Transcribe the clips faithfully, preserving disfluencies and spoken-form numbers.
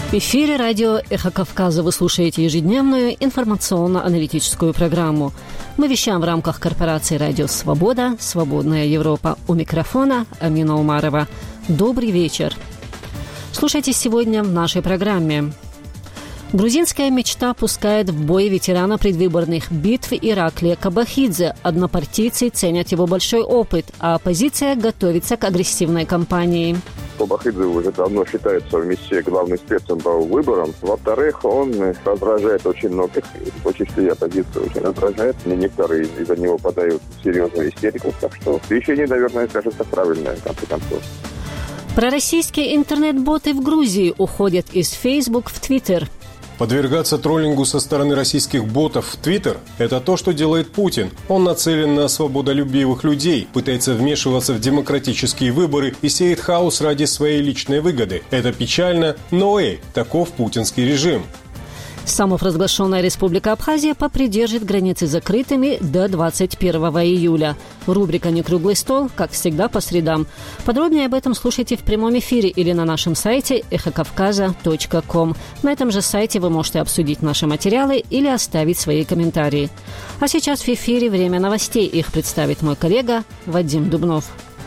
В эфире радио «Эхо Кавказа» вы слушаете ежедневную информационно-аналитическую программу. Мы вещаем в рамках корпорации «Радио Свобода», «Свободная Европа». У микрофона Амина Умарова. Добрый вечер. Слушайте сегодня в нашей программе. Грузинская мечта пускает в бой ветерана предвыборных битв Ираклия Кабахидзе. Однопартийцы ценят его большой опыт, а оппозиция готовится к агрессивной кампании. Кабахидзе уже давно считается в МИСе главным спецом по выборам. Во-вторых, он раздражает очень многих. В том числе оппозицию очень раздражает. Некоторые из-за него подают серьезную истерику. Так что решение, наверное, кажется правильное, в конце концов. Пророссийские интернет-боты в Грузии уходят из Facebook в Twitter. Подвергаться троллингу со стороны российских ботов в Твиттер – это то, что делает Путин. Он нацелен на свободолюбивых людей, пытается вмешиваться в демократические выборы и сеет хаос ради своей личной выгоды. Это печально, но эй, таков путинский режим. Самопровозглашенная Республика Абхазия попридержит границы закрытыми до двадцать первого июля. Рубрика «Не круглый стол», как всегда, по средам. Подробнее об этом слушайте в прямом эфире или на нашем сайте эхо кавказа точка ком. На этом же сайте вы можете обсудить наши материалы или оставить свои комментарии. А сейчас в эфире время новостей. Их представит мой коллега Вадим Дубнов.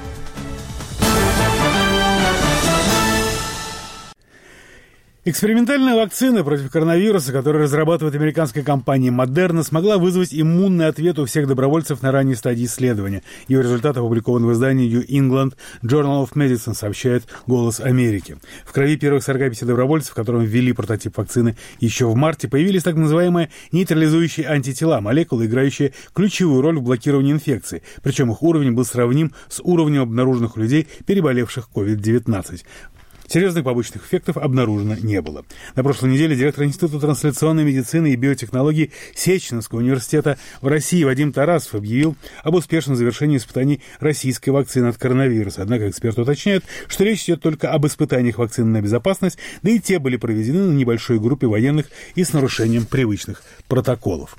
Экспериментальная вакцина против коронавируса, которую разрабатывает американская компания Moderna, смогла вызвать иммунный ответ у всех добровольцев на ранней стадии исследования. Ее результат опубликован в издании New England Journal of Medicine, сообщает «Голос Америки». В крови первых сорока пяти добровольцев, которым ввели прототип вакцины еще в марте, появились так называемые нейтрализующие антитела, молекулы, играющие ключевую роль в блокировании инфекции. Причем их уровень был сравним с уровнем обнаруженных у людей, переболевших ковид девятнадцать. Серьезных побочных эффектов обнаружено не было. На прошлой неделе директор Института трансляционной медицины и биотехнологий Сеченовского университета в России Вадим Тарасов объявил об успешном завершении испытаний российской вакцины от коронавируса. Однако эксперты уточняют, что речь идет только об испытаниях вакцины на безопасность, да и те были проведены на небольшой группе военных и с нарушением привычных протоколов.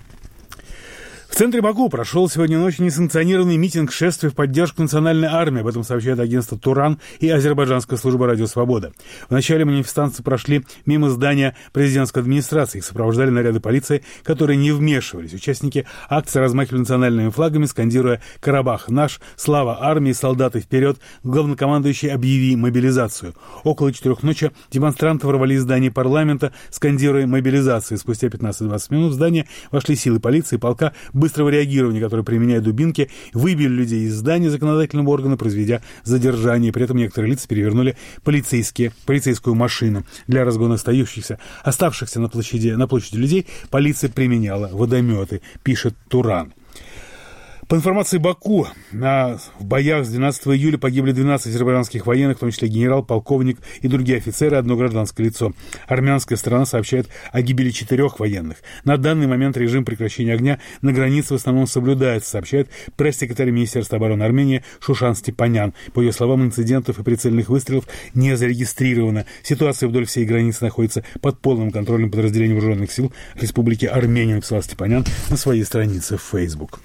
В центре Баку прошел сегодня ночью несанкционированный митинг шествия в поддержку национальной армии. Об этом сообщает агентство «Туран» и азербайджанская служба «Радио Свобода». В начале манифестанции прошли мимо здания президентской администрации. Их сопровождали наряды полиции, которые не вмешивались. Участники акции размахивали национальными флагами, скандируя «Карабах наш», «Слава армии», «Солдаты вперед», «Главнокомандующий, объяви мобилизацию». Около четырех ночи демонстранты ворвались в здание парламента, скандируя мобилизацию. Спустя пятнадцать-двадцать минут в здание вошли силы полиции и полка быстрого реагирования, которые, применяя дубинки, выбили людей из здания законодательного органа, произведя задержание. При этом некоторые лица перевернули полицейские, полицейскую машину. Для разгона остающихся, оставшихся на площади, на площади людей полиция применяла водометы, пишет Туран. По информации Баку, на, в боях с двенадцатого июля погибли двенадцать азербайджанских военных, в том числе генерал, полковник и другие офицеры, одно гражданское лицо. Армянская сторона сообщает о гибели четырех военных. На данный момент режим прекращения огня на границе в основном соблюдается, сообщает пресс-секретарь Министерства обороны Армении Шушан Степанян. По ее словам, инцидентов и прицельных выстрелов не зарегистрировано. Ситуация вдоль всей границы находится под полным контролем подразделений вооруженных сил Республики Армения, написал Степанян на своей странице в Facebook.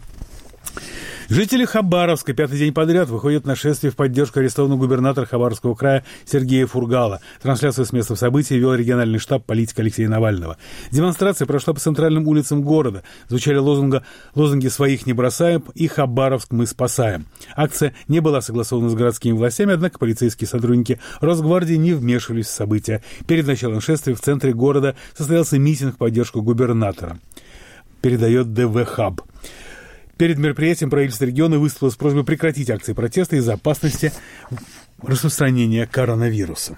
Жители Хабаровска пятый день подряд выходят на шествие в поддержку арестованного губернатора Хабаровского края Сергея Фургала. Трансляцию с места событий вел региональный штаб политика Алексея Навального. Демонстрация прошла по центральным улицам города. Звучали лозунги, лозунги «Своих не бросаем» и «Хабаровск мы спасаем». Акция не была согласована с городскими властями, однако полицейские сотрудники Росгвардии не вмешивались в события. Перед началом шествия в центре города состоялся митинг в поддержку губернатора. Передает ДВ Хаб. Перед мероприятием правительство региона выступило с просьбой прекратить акции протеста из-за опасности распространения коронавируса.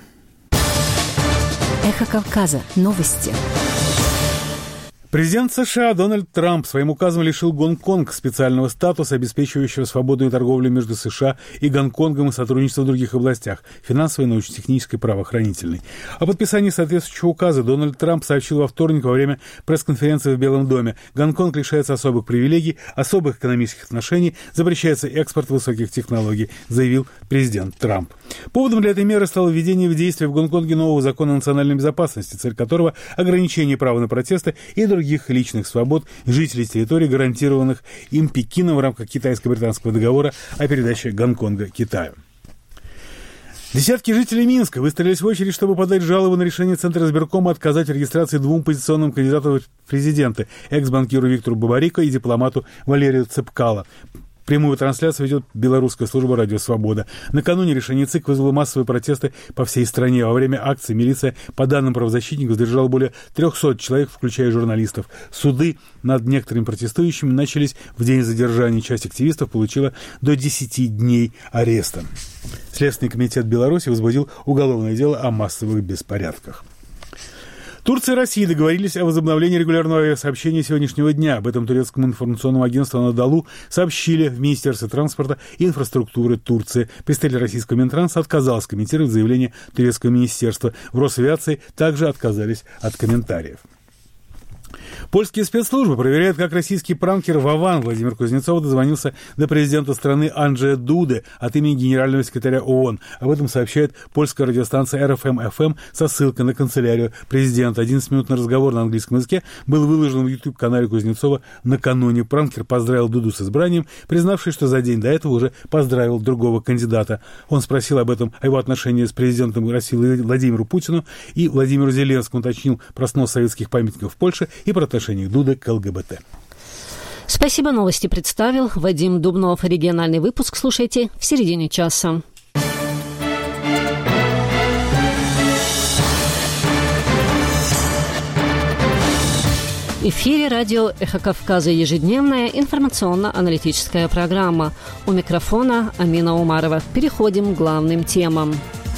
Эхо Кавказа. Новости. Президент США Дональд Трамп своим указом лишил Гонконг специального статуса, обеспечивающего свободную торговлю между США и Гонконгом и сотрудничество в других областях – финансовой, научно-технической, правоохранительной. О подписании соответствующего указа Дональд Трамп сообщил во вторник во время пресс-конференции в Белом доме. Гонконг лишается особых привилегий, особых экономических отношений, запрещается экспорт высоких технологий, заявил президент Трамп. Поводом для этой меры стало введение в действие в Гонконге нового закона о национальной безопасности, цель которого – ограничение права на протесты и других личных свобод жителей территорий, гарантированных им Пекином в рамках китайско-британского договора о передаче Гонконга Китаю. Десятки жителей Минска выстроились в очередь, чтобы подать жалобу на решение Центра избиркома отказать в регистрации двум позиционным кандидатам в президенты – экс-банкиру Виктору Бабарико и дипломату Валерию Цепкало. Прямую трансляцию ведет белорусская служба «Радио Свобода». Накануне решение ЦИК вызвало массовые протесты по всей стране. Во время акции милиция, по данным правозащитников, задержала более трехсот человек, включая журналистов. Суды над некоторыми протестующими начались в день задержания. Часть активистов получила до десяти дней ареста. Следственный комитет Беларуси возбудил уголовное дело о массовых беспорядках. Турция и Россия договорились о возобновлении регулярного авиасообщения сегодняшнего дня. Об этом турецкому информационному агентству «Анадолу» сообщили в Министерстве транспорта и инфраструктуры Турции. Представитель российского Минтранса отказался комментировать заявление турецкого министерства. В Росавиации также отказались от комментариев. Польские спецслужбы проверяют, как российский пранкер Вован Владимир Кузнецов дозвонился до президента страны Анджея Дуды от имени генерального секретаря ООН. Об этом сообщает польская радиостанция эр эф эм эф эм со ссылкой на канцелярию президента. одиннадцатиминутный разговор на английском языке был выложен в YouTube-канале Кузнецова накануне. Пранкер поздравил Дуду с избранием, признавшись, что за день до этого уже поздравил другого кандидата. Он спросил об этом, о его отношении с президентом России Владимиром Путиным и Владимиру Зеленскому, уточнил про снос советских памятников в Польше и про отношение Дуды к эл гэ бэ тэ. Спасибо, новости представил Вадим Дубнов. Региональный выпуск слушайте в середине часа. В эфире радио «Эхо Кавказа» ежедневная информационно-аналитическая программа. У микрофона Амина Умарова. Переходим к главным темам.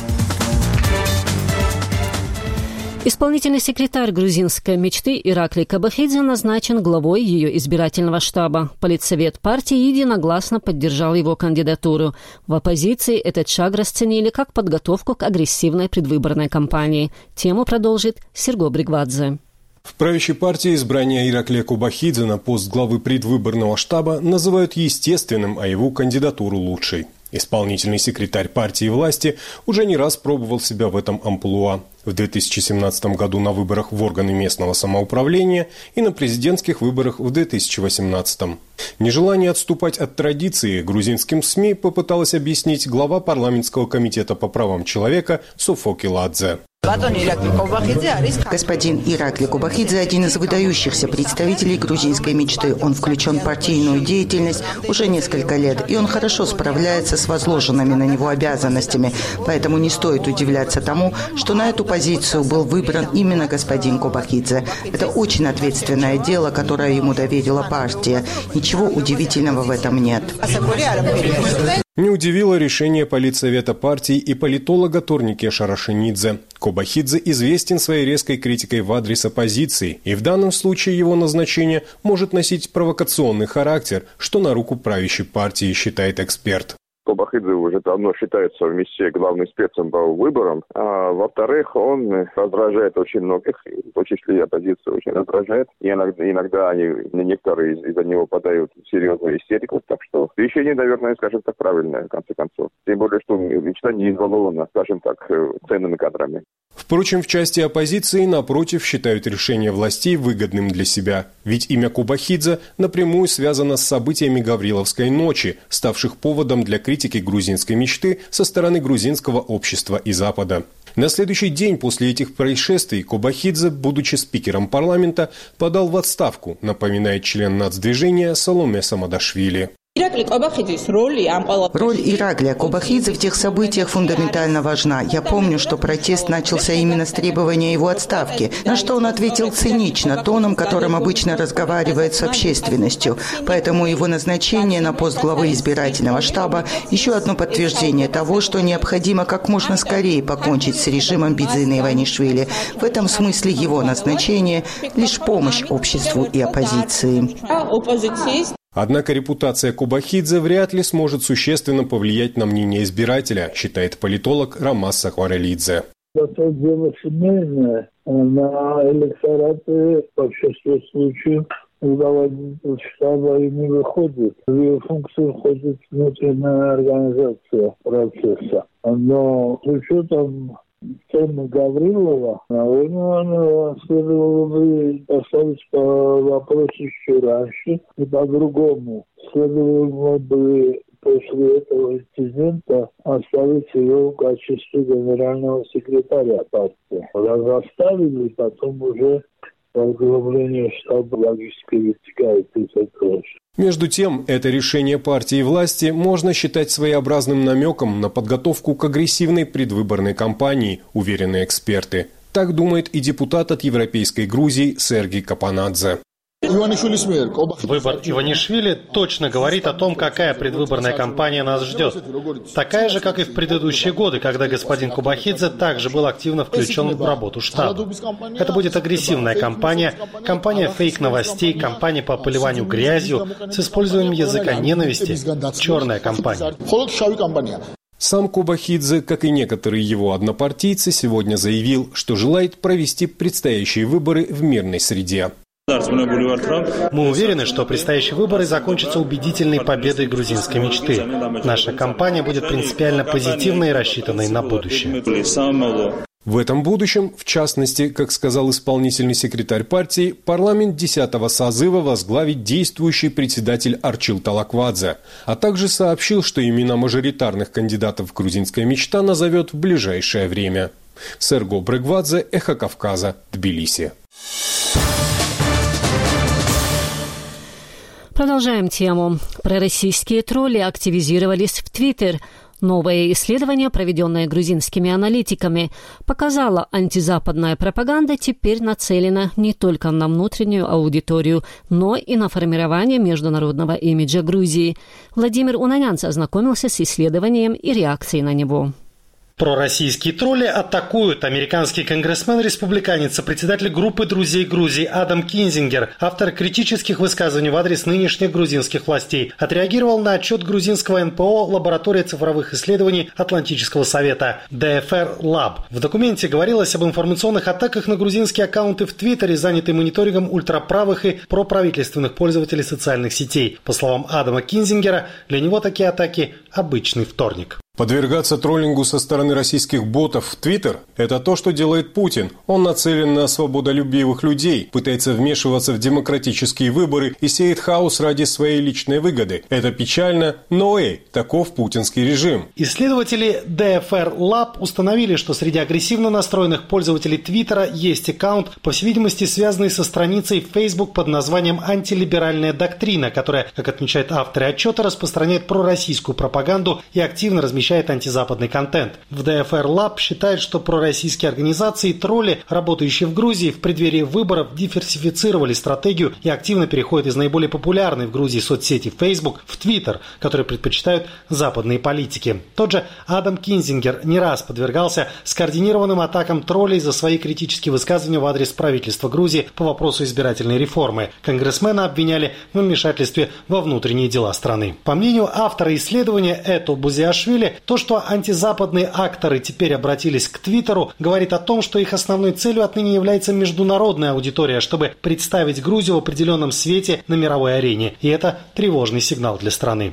Исполнительный секретарь грузинской мечты Ираклий Кобахидзе назначен главой ее избирательного штаба. Политсовет партии единогласно поддержал его кандидатуру. В оппозиции этот шаг расценили как подготовку к агрессивной предвыборной кампании. Тему продолжит Серго Бригвадзе. В правящей партии избрание Ираклия Кобахидзе на пост главы предвыборного штаба называют естественным, а его кандидатуру лучшей. Исполнительный секретарь партии власти уже не раз пробовал себя в этом амплуа. В две тысячи семнадцатом году на выборах в органы местного самоуправления и на президентских выборах в две тысячи восемнадцатом. Нежелание отступать от традиции грузинским СМИ попыталась объяснить глава парламентского комитета по правам человека Софоки Ладзе. Господин Ираклий Кобахидзе – один из выдающихся представителей грузинской мечты. Он включен в партийную деятельность уже несколько лет, и он хорошо справляется с возложенными на него обязанностями. Поэтому не стоит удивляться тому, что на эту позицию был выбран именно господин Кобахидзе. Это очень ответственное дело, которое ему доверила партия. Ничего удивительного в этом нет. Не удивило решение политсовета партии и политолога Торникеша Рашенидзе. Кобахидзе известен своей резкой критикой в адрес оппозиции, и в данном случае его назначение может носить провокационный характер, что на руку правящей партии, считает эксперт. Кобахидзе уже давно считается в МИСе главным спецом по выборам, а во-вторых, он раздражает очень многих, в том числе и оппозицию очень раздражает, и иногда, иногда они, некоторые из-за него подают серьезную истерику, так что решение, наверное, скажем так, правильное, в конце концов. Тем более, что мечта не избалована, скажем так, ценными кадрами. Впрочем, в части оппозиции, напротив, считают решение властей выгодным для себя. Ведь имя Кобахидзе напрямую связано с событиями Гавриловской ночи, ставших поводом для критики грузинской мечты со стороны грузинского общества и Запада. На следующий день после этих происшествий Кобахидзе, будучи спикером парламента, подал в отставку, напоминает член нацдвижения Саломе Самадашвили. Роль Ираклия Кобахидзе в тех событиях фундаментально важна. Я помню, что протест начался именно с требования его отставки, на что он ответил цинично, тоном, которым обычно разговаривает с общественностью. Поэтому его назначение на пост главы избирательного штаба – еще одно подтверждение того, что необходимо как можно скорее покончить с режимом Бидзины Иванишвили. В этом смысле его назначение – лишь помощь обществу и оппозиции. Однако репутация Кобахидзе вряд ли сможет существенно повлиять на мнение избирателя, считает политолог Ромас Сахварелидзе. Это дело семейное. На электораты в большинстве случаев глава штаба и не выходит. В ее функцию входит внутренняя организация процесса. Но с учетом темы Гаврилова, наверное, следовало бы поставить вопрос еще раньше и по-другому. Следовало бы после этого инцидента оставить его в качестве генерального секретаря партии. Раз оставили, потом уже возглавление штаба логически вытекает из этого. Между тем, это решение партии и власти можно считать своеобразным намеком на подготовку к агрессивной предвыборной кампании, уверены эксперты. Так думает и депутат от Европейской Грузии Сергей Капанадзе. Выбор Иванишвили точно говорит о том, какая предвыборная кампания нас ждет. Такая же, как и в предыдущие годы, когда господин Кубахидзе также был активно включен в работу штаба. Это будет агрессивная кампания, кампания фейк-новостей, кампания по поливанию грязью с использованием языка ненависти, черная кампания. Сам Кубахидзе, как и некоторые его однопартийцы, сегодня заявил, что желает провести предстоящие выборы в мирной среде. Мы уверены, что предстоящие выборы закончатся убедительной победой грузинской мечты. Наша кампания будет принципиально позитивной и рассчитанной на будущее. В этом будущем, в частности, как сказал исполнительный секретарь партии, парламент десятого созыва возглавит действующий председатель Арчил Талаквадзе, а также сообщил, что имена мажоритарных кандидатов «Грузинская мечта» назовет в ближайшее время. Серго Брегвадзе, Эхо Кавказа, Тбилиси. Продолжаем тему. Пророссийские тролли активизировались в Твиттер. Новое исследование, проведенное грузинскими аналитиками, показало, антизападная пропаганда теперь нацелена не только на внутреннюю аудиторию, но и на формирование международного имиджа Грузии. Владимир Унанянц ознакомился с исследованием и реакцией на него. Пророссийские тролли атакуют. Американский конгрессмен-республиканец, председатель группы друзей Грузии Адам Кинзингер, автор критических высказываний в адрес нынешних грузинских властей, отреагировал на отчет грузинского эн пэ о «Лаборатория цифровых исследований Атлантического совета» ди эф эр Lab. В документе говорилось об информационных атаках на грузинские аккаунты в Твиттере, занятые мониторингом ультраправых и проправительственных пользователей социальных сетей. По словам Адама Кинзингера, для него такие атаки – обычный вторник. Подвергаться троллингу со стороны российских ботов в Твиттер – это то, что делает Путин. Он нацелен на свободолюбивых людей, пытается вмешиваться в демократические выборы и сеет хаос ради своей личной выгоды. Это печально, но эй, таков путинский режим. Исследователи ди эф эр Lab установили, что среди агрессивно настроенных пользователей Твиттера есть аккаунт, по всей видимости, связанный со страницей Facebook под названием «Антилиберальная доктрина», которая, как отмечают авторы отчета, распространяет пророссийскую пропаганду и активно размещает антизападный контент. В ди эф эр Lab считают, что пророссийские организации и тролли, работающие в Грузии, в преддверии выборов диверсифицировали стратегию и активно переходят из наиболее популярной в Грузии соцсети Facebook в Twitter, которые предпочитают западные политики. Тот же Адам Кинзингер не раз подвергался скоординированным атакам троллей за свои критические высказывания в адрес правительства Грузии по вопросу избирательной реформы. Конгрессмена обвиняли в вмешательстве во внутренние дела страны. По мнению автора исследования Эту Бузиашвили, то, что антизападные акторы теперь обратились к Твиттеру, говорит о том, что их основной целью отныне является международная аудитория, чтобы представить Грузию в определенном свете на мировой арене. И это тревожный сигнал для страны.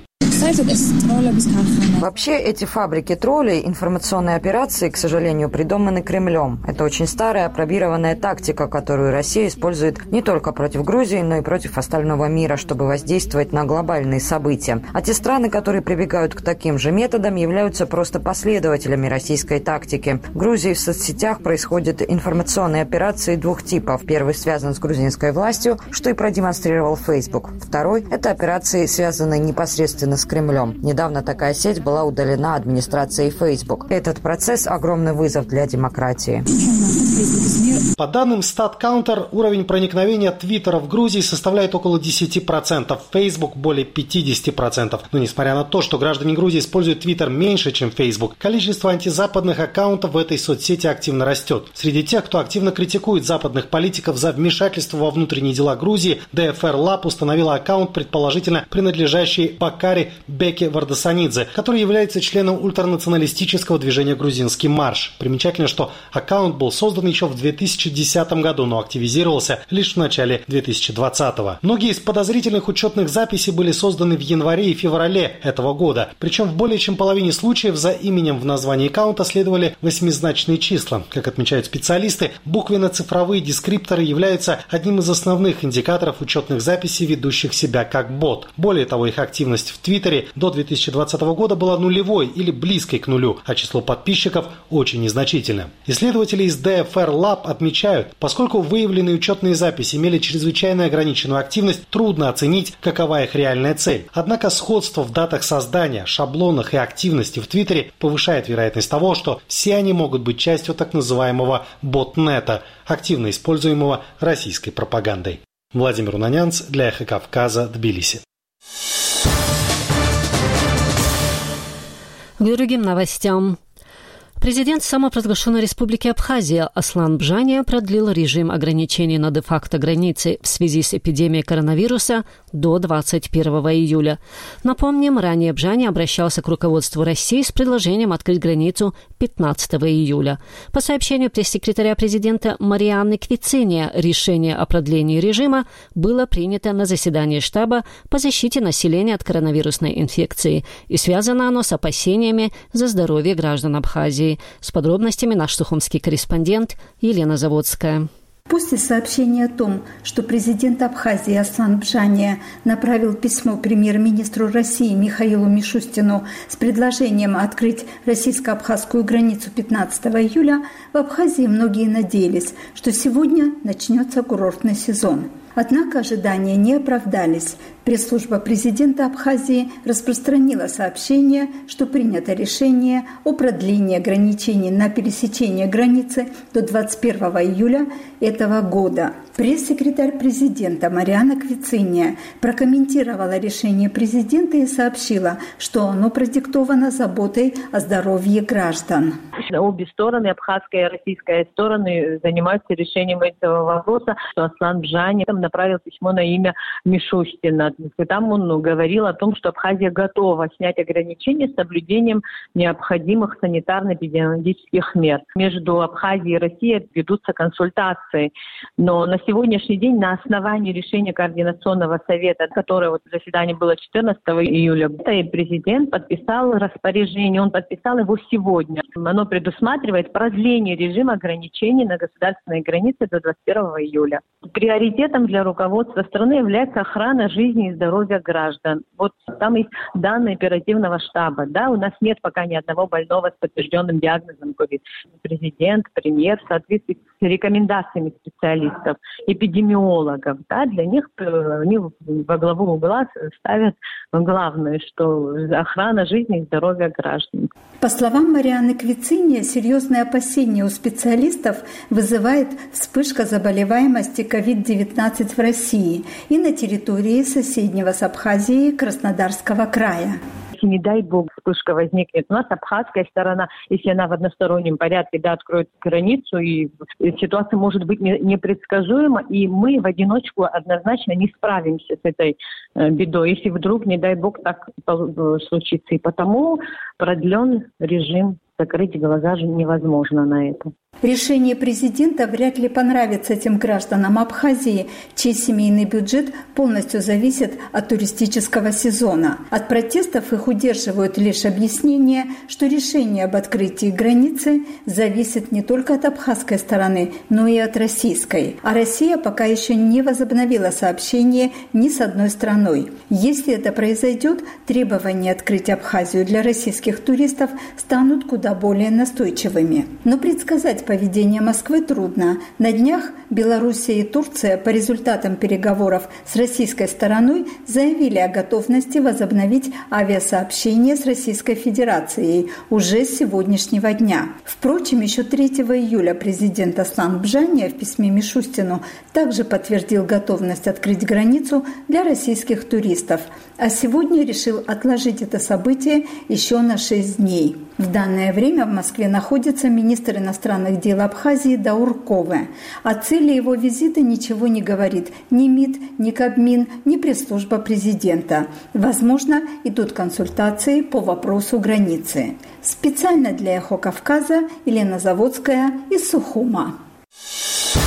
Вообще, эти фабрики троллей, информационные операции, к сожалению, придуманы Кремлем. Это очень старая, опробированная тактика, которую Россия использует не только против Грузии, но и против остального мира, чтобы воздействовать на глобальные события. А те страны, которые прибегают к таким же методам, являются просто последователями российской тактики. В Грузии в соцсетях происходят информационные операции двух типов. Первый связан с грузинской властью, что и продемонстрировал Facebook. Второй – это операции, связанные непосредственно с Кремлем. Недавно такая сеть была удалена администрацией Facebook. Этот процесс – огромный вызов для демократии. По данным StatCounter, уровень проникновения Твиттера в Грузии составляет около десять процентов, Facebook – более пятьдесят процентов. Но несмотря на то, что граждане Грузии используют Твиттер меньше, чем Facebook, количество антизападных аккаунтов в этой соцсети активно растет. Среди тех, кто активно критикует западных политиков за вмешательство во внутренние дела Грузии, ди эф эр Lab установила аккаунт, предположительно принадлежащий Бакари Беке Вардасанидзе, который является членом ультранационалистического движения «Грузинский марш». Примечательно, что аккаунт был создан еще в две тысячи тысячи десятом году, но активизировался лишь в начале две тысячи двадцатого. Многие из подозрительных учетных записей были созданы в январе и феврале этого года. Причем в более чем половине случаев за именем в названии аккаунта следовали восьмизначные числа. Как отмечают специалисты, буквенно-цифровые дескрипторы являются одним из основных индикаторов учетных записей, ведущих себя как бот. Более того, их активность в Твиттере до две тысячи двадцатого года была нулевой или близкой к нулю, а число подписчиков очень незначительно. Исследователи из ди эф эр Lab отмечают, поскольку выявленные учетные записи имели чрезвычайно ограниченную активность, трудно оценить, какова их реальная цель. Однако сходство в датах создания, шаблонах и активности в Твиттере повышает вероятность того, что все они могут быть частью так называемого ботнета, активно используемого российской пропагандой. Владимир Унанянц для Эхо Кавказа, Тбилиси. К другим новостям. Президент самопровозглашенной республики Абхазия Аслан Бжания продлил режим ограничений на де-факто границе в связи с эпидемией коронавируса до двадцать первого июля. Напомним, ранее Бжания обращался к руководству России с предложением открыть границу пятнадцатого июля. По сообщению пресс-секретаря президента Марианны Квициния, решение о продлении режима было принято на заседании штаба по защите населения от коронавирусной инфекции, и связано оно с опасениями за здоровье граждан Абхазии. С подробностями наш сухумский корреспондент Елена Заводская. После сообщения о том, что президент Абхазии Аслан Бжания направил письмо премьер-министру России Михаилу Мишустину с предложением открыть российско-абхазскую границу пятнадцатого июля, в Абхазии многие надеялись, что сегодня начнется курортный сезон. Однако ожидания не оправдались. Пресс-служба президента Абхазии распространила сообщение, что принято решение о продлении ограничений на пересечение границы до двадцать первого июля этого года. Пресс-секретарь президента Марианна Квициния прокомментировала решение президента и сообщила, что оно продиктовано заботой о здоровье граждан. Обе стороны, абхазская и российская стороны, занимаются решением этого вопроса, что Аслан Бжания направил письмо на имя Мишустина. Там он говорил о том, что Абхазия готова снять ограничения с соблюдением необходимых санитарно-эпидемиологических мер. Между Абхазией и Россией ведутся консультации, но на сегодняшний день на основании решения Координационного совета, которое вот заседание было четырнадцатого июля, и президент подписал распоряжение, он подписал его сегодня. Оно предусматривает продление режима ограничений на государственной границе до двадцать первого июля. Приоритетом для руководства страны является охрана жизни и здоровья граждан. Вот там есть данные оперативного штаба. Да, у нас нет пока ни одного больного с подтвержденным диагнозом ковид. Президент, премьер в соответствии с рекомендациями специалистов, эпидемиологов, да, для них они во главу угла ставят главное, что охрана жизни и здоровья граждан. По словам Марианны Квициния, серьезные опасения у специалистов вызывает вспышка заболеваемости ковид девятнадцать в России и на территории соседнего с Абхазией Краснодарского края. Не дай бог вспышка возникнет. У нас абхазская сторона, если она в одностороннем порядке, да, откроет границу, и ситуация может быть непредсказуема, и мы в одиночку однозначно не справимся с этой бедой, если вдруг, не дай бог, так случится. И потому продлен режим, закрыть глаза же невозможно на это. Решение президента вряд ли понравится этим гражданам Абхазии, чей семейный бюджет полностью зависит от туристического сезона. От протестов их удерживают лишь объяснение, что решение об открытии границы зависит не только от абхазской стороны, но и от российской. А Россия пока еще не возобновила сообщение ни с одной страной. Если это произойдет, требования открыть Абхазию для российских туристов станут куда более настойчивыми. Но предсказать поведение Москвы трудно. На днях Белоруссия и Турция по результатам переговоров с российской стороной заявили о готовности возобновить авиасообщение с Российской Федерацией уже с сегодняшнего дня. Впрочем, еще третьего июля президент Аслан Бжания в письме Мишустину также подтвердил готовность открыть границу для российских туристов, а сегодня решил отложить это событие еще на шесть дней. В данное время в Москве находится министр иностранных дел Абхазии Даур Кове. О цели его визита ничего не говорит ни МИД, ни Кабмин, ни пресс-служба президента. Возможно, идут консультации по вопросу границы. Специально для Эхо Кавказа Елена Заводская из Сухума.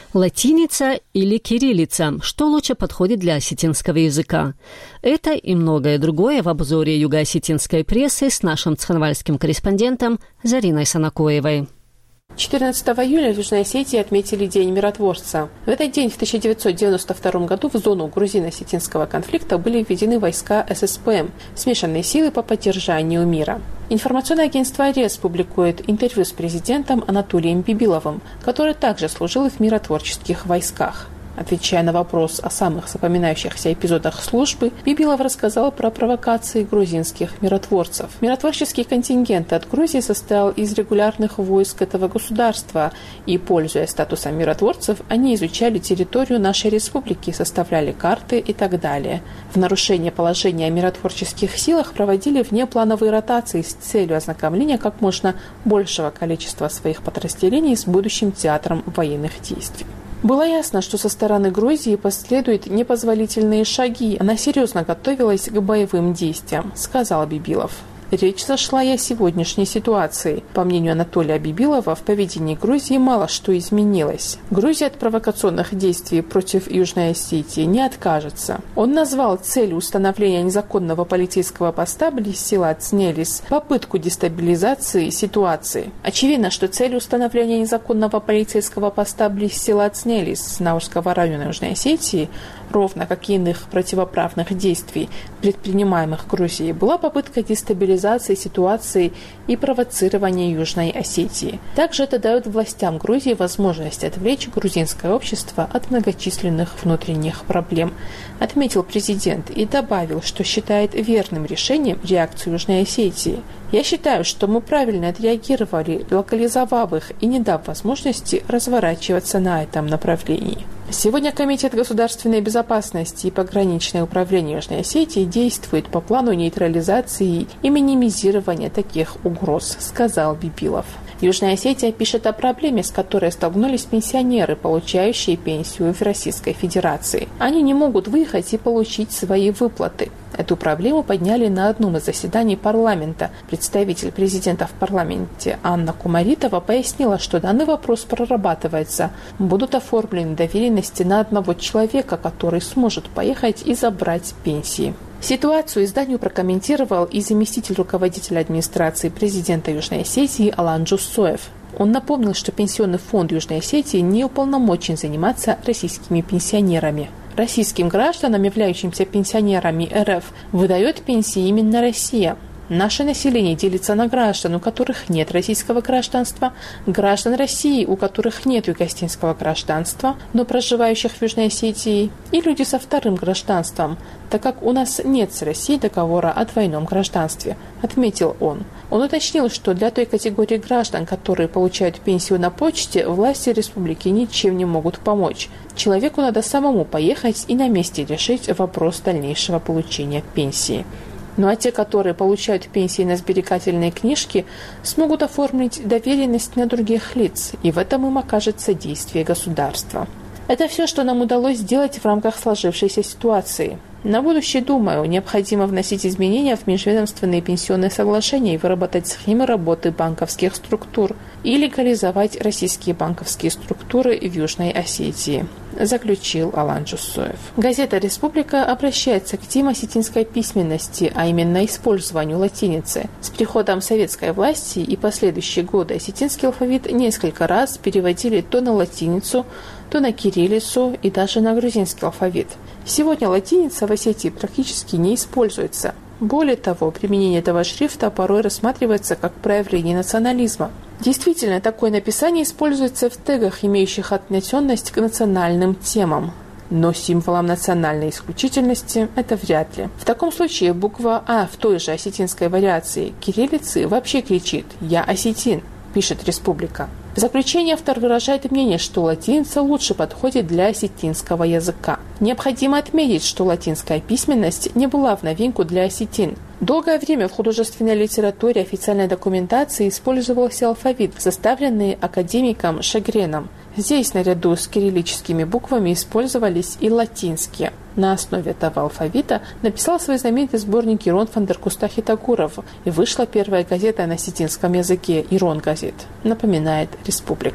Латиница или кириллица? Что лучше подходит для осетинского языка? Это и многое другое в обзоре юго-осетинской прессы с нашим цхинвальским корреспондентом Зариной Санакоевой. четырнадцатого июля в Южной Осетии отметили День миротворца. В этот день в тысяча девятьсот девяносто втором году в зону грузино-осетинского конфликта были введены войска эс эс пэ эм – смешанные силы по поддержанию мира. Информационное агентство РЕС публикует интервью с президентом Анатолием Бибиловым, который также служил в миротворческих войсках. Отвечая на вопрос о самых запоминающихся эпизодах службы, Бибилов рассказал про провокации грузинских миротворцев. Миротворческий контингент от Грузии состоял из регулярных войск этого государства, и, пользуясь статусом миротворцев, они изучали территорию нашей республики, составляли карты и так далее. В нарушение положения о миротворческих силах проводили внеплановые ротации с целью ознакомления как можно большего количества своих подразделений с будущим театром военных действий. Было ясно, что со стороны Грузии последуют непозволительные шаги. Она серьезно готовилась к боевым действиям, сказал Бибилов. Речь зашла и о сегодняшней ситуации. По мнению Анатолия Бибилова, в поведении Грузии мало что изменилось. Грузия от провокационных действий против Южной Осетии не откажется. Он назвал целью установления незаконного полицейского поста близ села Цнелис попытку дестабилизации ситуации. Очевидно, что цель установления незаконного полицейского поста близ села Цнелис Наурского района Южной Осетии, ровно как и иных противоправных действий, предпринимаемых Грузией, была попытка дестабилизации ситуации и провоцирования Южной Осетии. Также это дает властям Грузии возможность отвлечь грузинское общество от многочисленных внутренних проблем, отметил президент и добавил, что считает верным решением реакцию Южной Осетии. Я считаю, что мы правильно отреагировали, локализовав их и не дав возможности разворачиваться на этом направлении. Сегодня Комитет государственной безопасности и пограничное управление Южной Осетии действует по плану нейтрализации и минимизирования таких угроз, сказал Бибилов. Южная Осетия пишет о проблеме, с которой столкнулись пенсионеры, получающие пенсию в Российской Федерации. Они не могут выехать и получить свои выплаты. Эту проблему подняли на одном из заседаний парламента. Представитель президента в парламенте Анна Кумаритова пояснила, что данный вопрос прорабатывается. Будут оформлены доверенности на одного человека, который сможет поехать и забрать пенсии. Ситуацию изданию прокомментировал и заместитель руководителя администрации президента Южной Осетии Алан Джуссоев. Он напомнил, что Пенсионный фонд Южной Осетии не уполномочен заниматься российскими пенсионерами. Российским гражданам, являющимся пенсионерами эр эф, выдает пенсии именно Россия. Наше население делится на граждан, у которых нет российского гражданства, граждан России, у которых нет югославского гражданства, но проживающих в Южной Осетии, и люди со вторым гражданством, так как у нас нет с Россией договора о двойном гражданстве, отметил он. Он уточнил, что для той категории граждан, которые получают пенсию на почте, власти республики ничем не могут помочь. Человеку надо самому поехать и на месте решить вопрос дальнейшего получения пенсии. Ну а те, которые получают пенсии на сберегательные книжки, смогут оформить доверенность на других лиц, и в этом им окажется действие государства. Это все, что нам удалось сделать в рамках сложившейся ситуации. На будущее, думаю, необходимо вносить изменения в межведомственные пенсионные соглашения и выработать схемы работы банковских структур и легализовать российские банковские структуры в Южной Осетии, заключил Алан Джуссоев. Газета «Республика» обращается к теме осетинской письменности, а именно использованию латиницы. С приходом советской власти и последующие годы осетинский алфавит несколько раз переводили то на латиницу, то на кириллицу и даже на грузинский алфавит. Сегодня латиница в Осетии практически не используется. Более того, применение этого шрифта порой рассматривается как проявление национализма. Действительно, такое написание используется в тегах, имеющих отнесенность к национальным темам. Но символом национальной исключительности это вряд ли. В таком случае буква «А» в той же осетинской вариации кириллицы вообще кричит «Я осетин», пишет «Республика». В заключение автор выражает мнение, что латиница лучше подходит для осетинского языка. Необходимо отметить, что латинская письменность не была в новинку для осетин. Долгое время в художественной литературе официальной документации использовался алфавит, составленный академиком Шагреном. Здесь наряду с кириллическими буквами использовались и латинские. На основе этого алфавита написал свой знаменитый сборник Ирон Фандеркустахи Тагуров, и вышла первая газета на осетинском языке «Ирон газет», напоминает «Республика».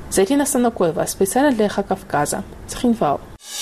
Зарина Санакоева, специально для «Эхо Кавказа». Цхинвал.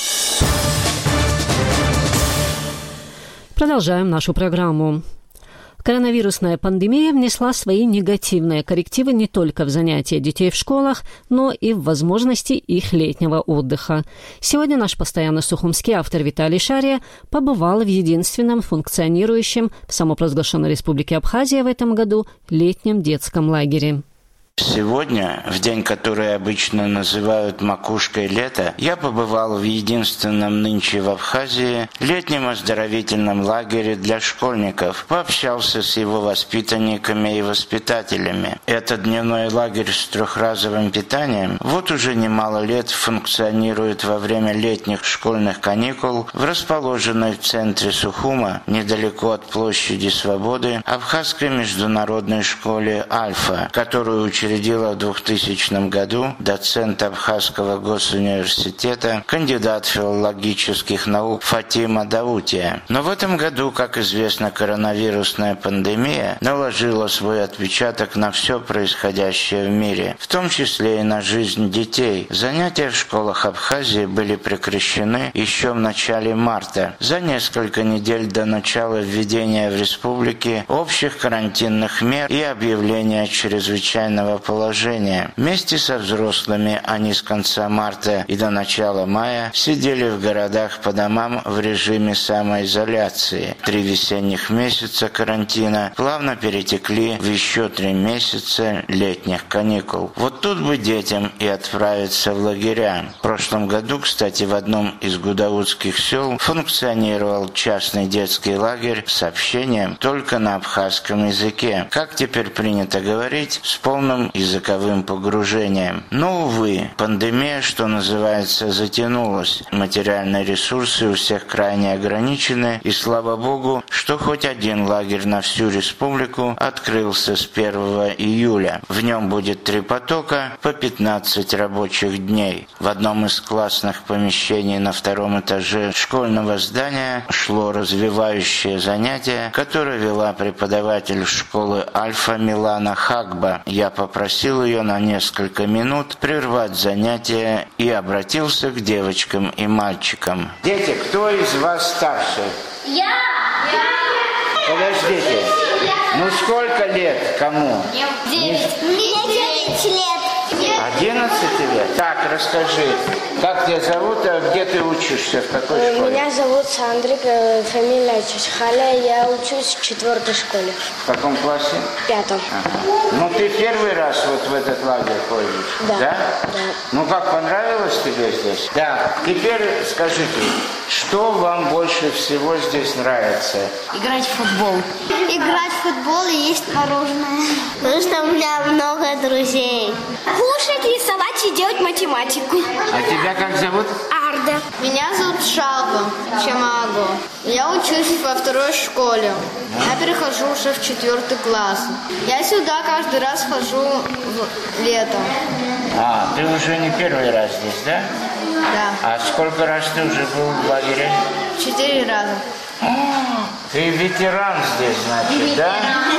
Продолжаем нашу программу. Коронавирусная пандемия внесла свои негативные коррективы не только в занятия детей в школах, но и в возможности их летнего отдыха. Сегодня наш постоянно сухумский автор Виталий Шария побывал в единственном функционирующем в самопровозглашенной Республике Абхазия в этом году летнем детском лагере. Сегодня, в день, который обычно называют «макушкой лета», я побывал в единственном нынче в Абхазии летнем оздоровительном лагере для школьников, пообщался с его воспитанниками и воспитателями. Этот дневной лагерь с трехразовым питанием вот уже немало лет функционирует во время летних школьных каникул в расположенной в центре Сухума, недалеко от площади Свободы, Абхазской международной школе «Альфа», которую учредил учредила в двухтысячном году доцент Абхазского госуниверситета, кандидат филологических наук Фатима Даутия. Но в этом году, как известно, коронавирусная пандемия наложила свой отпечаток на все происходящее в мире, в том числе и на жизнь детей. Занятия в школах Абхазии были прекращены еще в начале марта, за несколько недель до начала введения в республике общих карантинных мер и объявления чрезвычайного положения. Вместе со взрослыми они с конца марта и до начала мая сидели в городах по домам в режиме самоизоляции. Три весенних месяца карантина плавно перетекли в еще три месяца летних каникул. Вот тут бы детям и отправиться в лагеря. В прошлом году, кстати, в одном из гудаутских сел функционировал частный детский лагерь с общением только на абхазском языке. Как теперь принято говорить, с полным языковым погружением. Но, увы, пандемия, что называется, затянулась. Материальные ресурсы у всех крайне ограничены, и слава богу, что хоть один лагерь на всю республику открылся с первого июля. В нем будет три потока по пятнадцать рабочих дней. В одном из классных помещений на втором этаже школьного здания шло развивающее занятие, которое вела преподаватель школы «Альфа» Милана Хагба. Я попросил ее на несколько минут прервать занятие и обратился к девочкам и мальчикам. Дети, кто из вас старше? Я! Я! Подождите. Я. Ну сколько лет кому? Девять. Мне девять лет. Одиннадцать лет? Так, расскажи, как тебя зовут, а где ты учишься, в какой школе? Меня зовут Сандрик, фамилия Чушхаля, я учусь в четвертой школе. В каком классе? В пятом. Ага. Ну, ты первый раз вот в этот лагерь ходишь? Да. Да? Да. Ну, как, понравилось тебе здесь? Да. Теперь скажите, что вам больше всего здесь нравится? Играть в футбол. Играть в футбол и есть мороженое. Потому что у меня много друзей. Кушать, рисовать и делать математику. А тебя как зовут? Арда. Меня зовут Шалва Чамаго. Я учусь во второй школе. Я перехожу уже в четвертый класс. Я сюда каждый раз хожу в летом. А, ты уже не первый раз здесь, да? Да. А сколько раз ты уже был в лагере? Четыре раза. О, ты ветеран здесь, значит, да?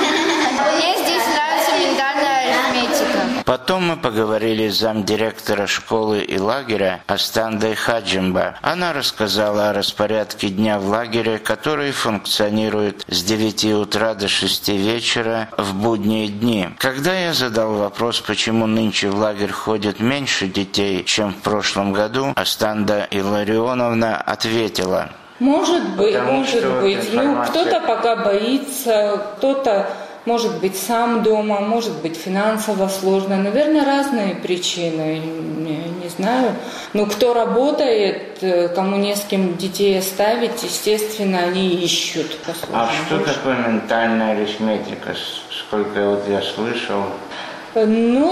Мне здесь нравится ментальная арифметика. Потом мы поговорили с замдиректора школы и лагеря Астандой Хаджимба. Она рассказала о распорядке дня в лагере, который функционирует с девяти утра до шести вечера в будние дни. Когда я задал вопрос, почему нынче в лагерь ходит меньше детей, чем в прошлом году, Астанда Илларионовна ответила: Может быть, Потому может быть. Ну, кто-то пока боится, кто-то, может быть, сам дома, может быть, финансово сложно. Наверное, разные причины, не, не знаю. Но кто работает, кому не с кем детей оставить, естественно, они ищут. А что больше. Такое ментальная арифметика? Сколько вот я слышал. Ну,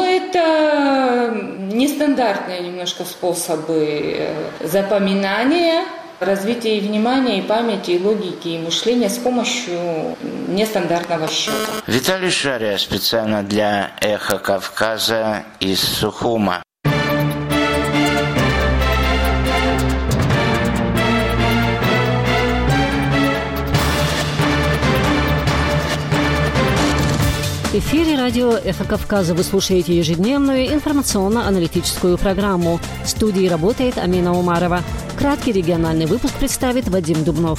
это нестандартные немножко способы запоминания, развития и внимания, и памяти, и логики, и мышления с помощью нестандартного счета. Виталий Шария специально для «Эхо Кавказа» из Сухума. В эфире радио «Эхо Кавказа». Вы слушаете ежедневную информационно-аналитическую программу. В студии работает Амина Умарова. Краткий региональный выпуск представит Вадим Дубнов.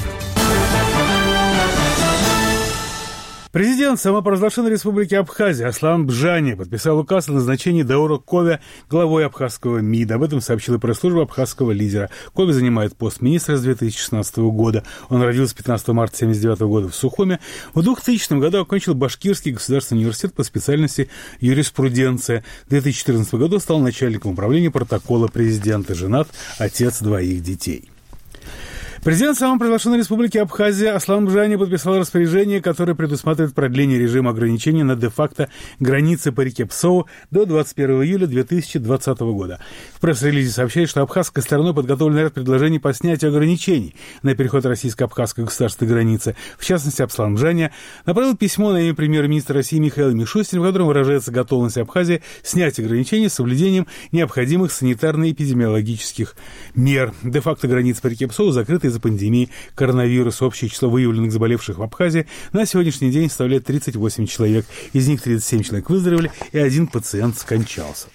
Президент самопровозглашенной республики Абхазия Аслан Бжани подписал указ о назначении Дауру Кове главой абхазского МИД. Об этом сообщила пресс-служба абхазского лидера. Кове занимает пост министра с две тысячи шестнадцатого года. Он родился пятнадцатого марта тысяча девятьсот семьдесят девятого года в Сухуме. В двухтысячном году окончил Башкирский государственный университет по специальности юриспруденция. В две тысячи четырнадцатом году стал начальником управления протокола президента. Женат, отец двоих детей. Президент самопровозглашенной республики Абхазия Аслан Бжани подписал распоряжение, которое предусматривает продление режима ограничений на де-факто границе по реке Псоу до двадцать первого июля две тысячи двадцатого года. В пресс-релизе сообщается, что абхазской стороной подготовлен ряд предложений по снятию ограничений на переход российско-абхазской государственной границы. В частности, Аслан Бжани направил письмо на имя премьер-министра России Михаила Мишустина, в котором выражается готовность Абхазии снять ограничения с соблюдением необходимых санитарно-эпидемиологических мер. Де-факто граница по реке Псоу закрыта из-за пандемии коронавируса. Общее число выявленных заболевших в Абхазии на сегодняшний день составляет тридцать восемь человек. Из них тридцать семь человек выздоровели, и один пациент скончался.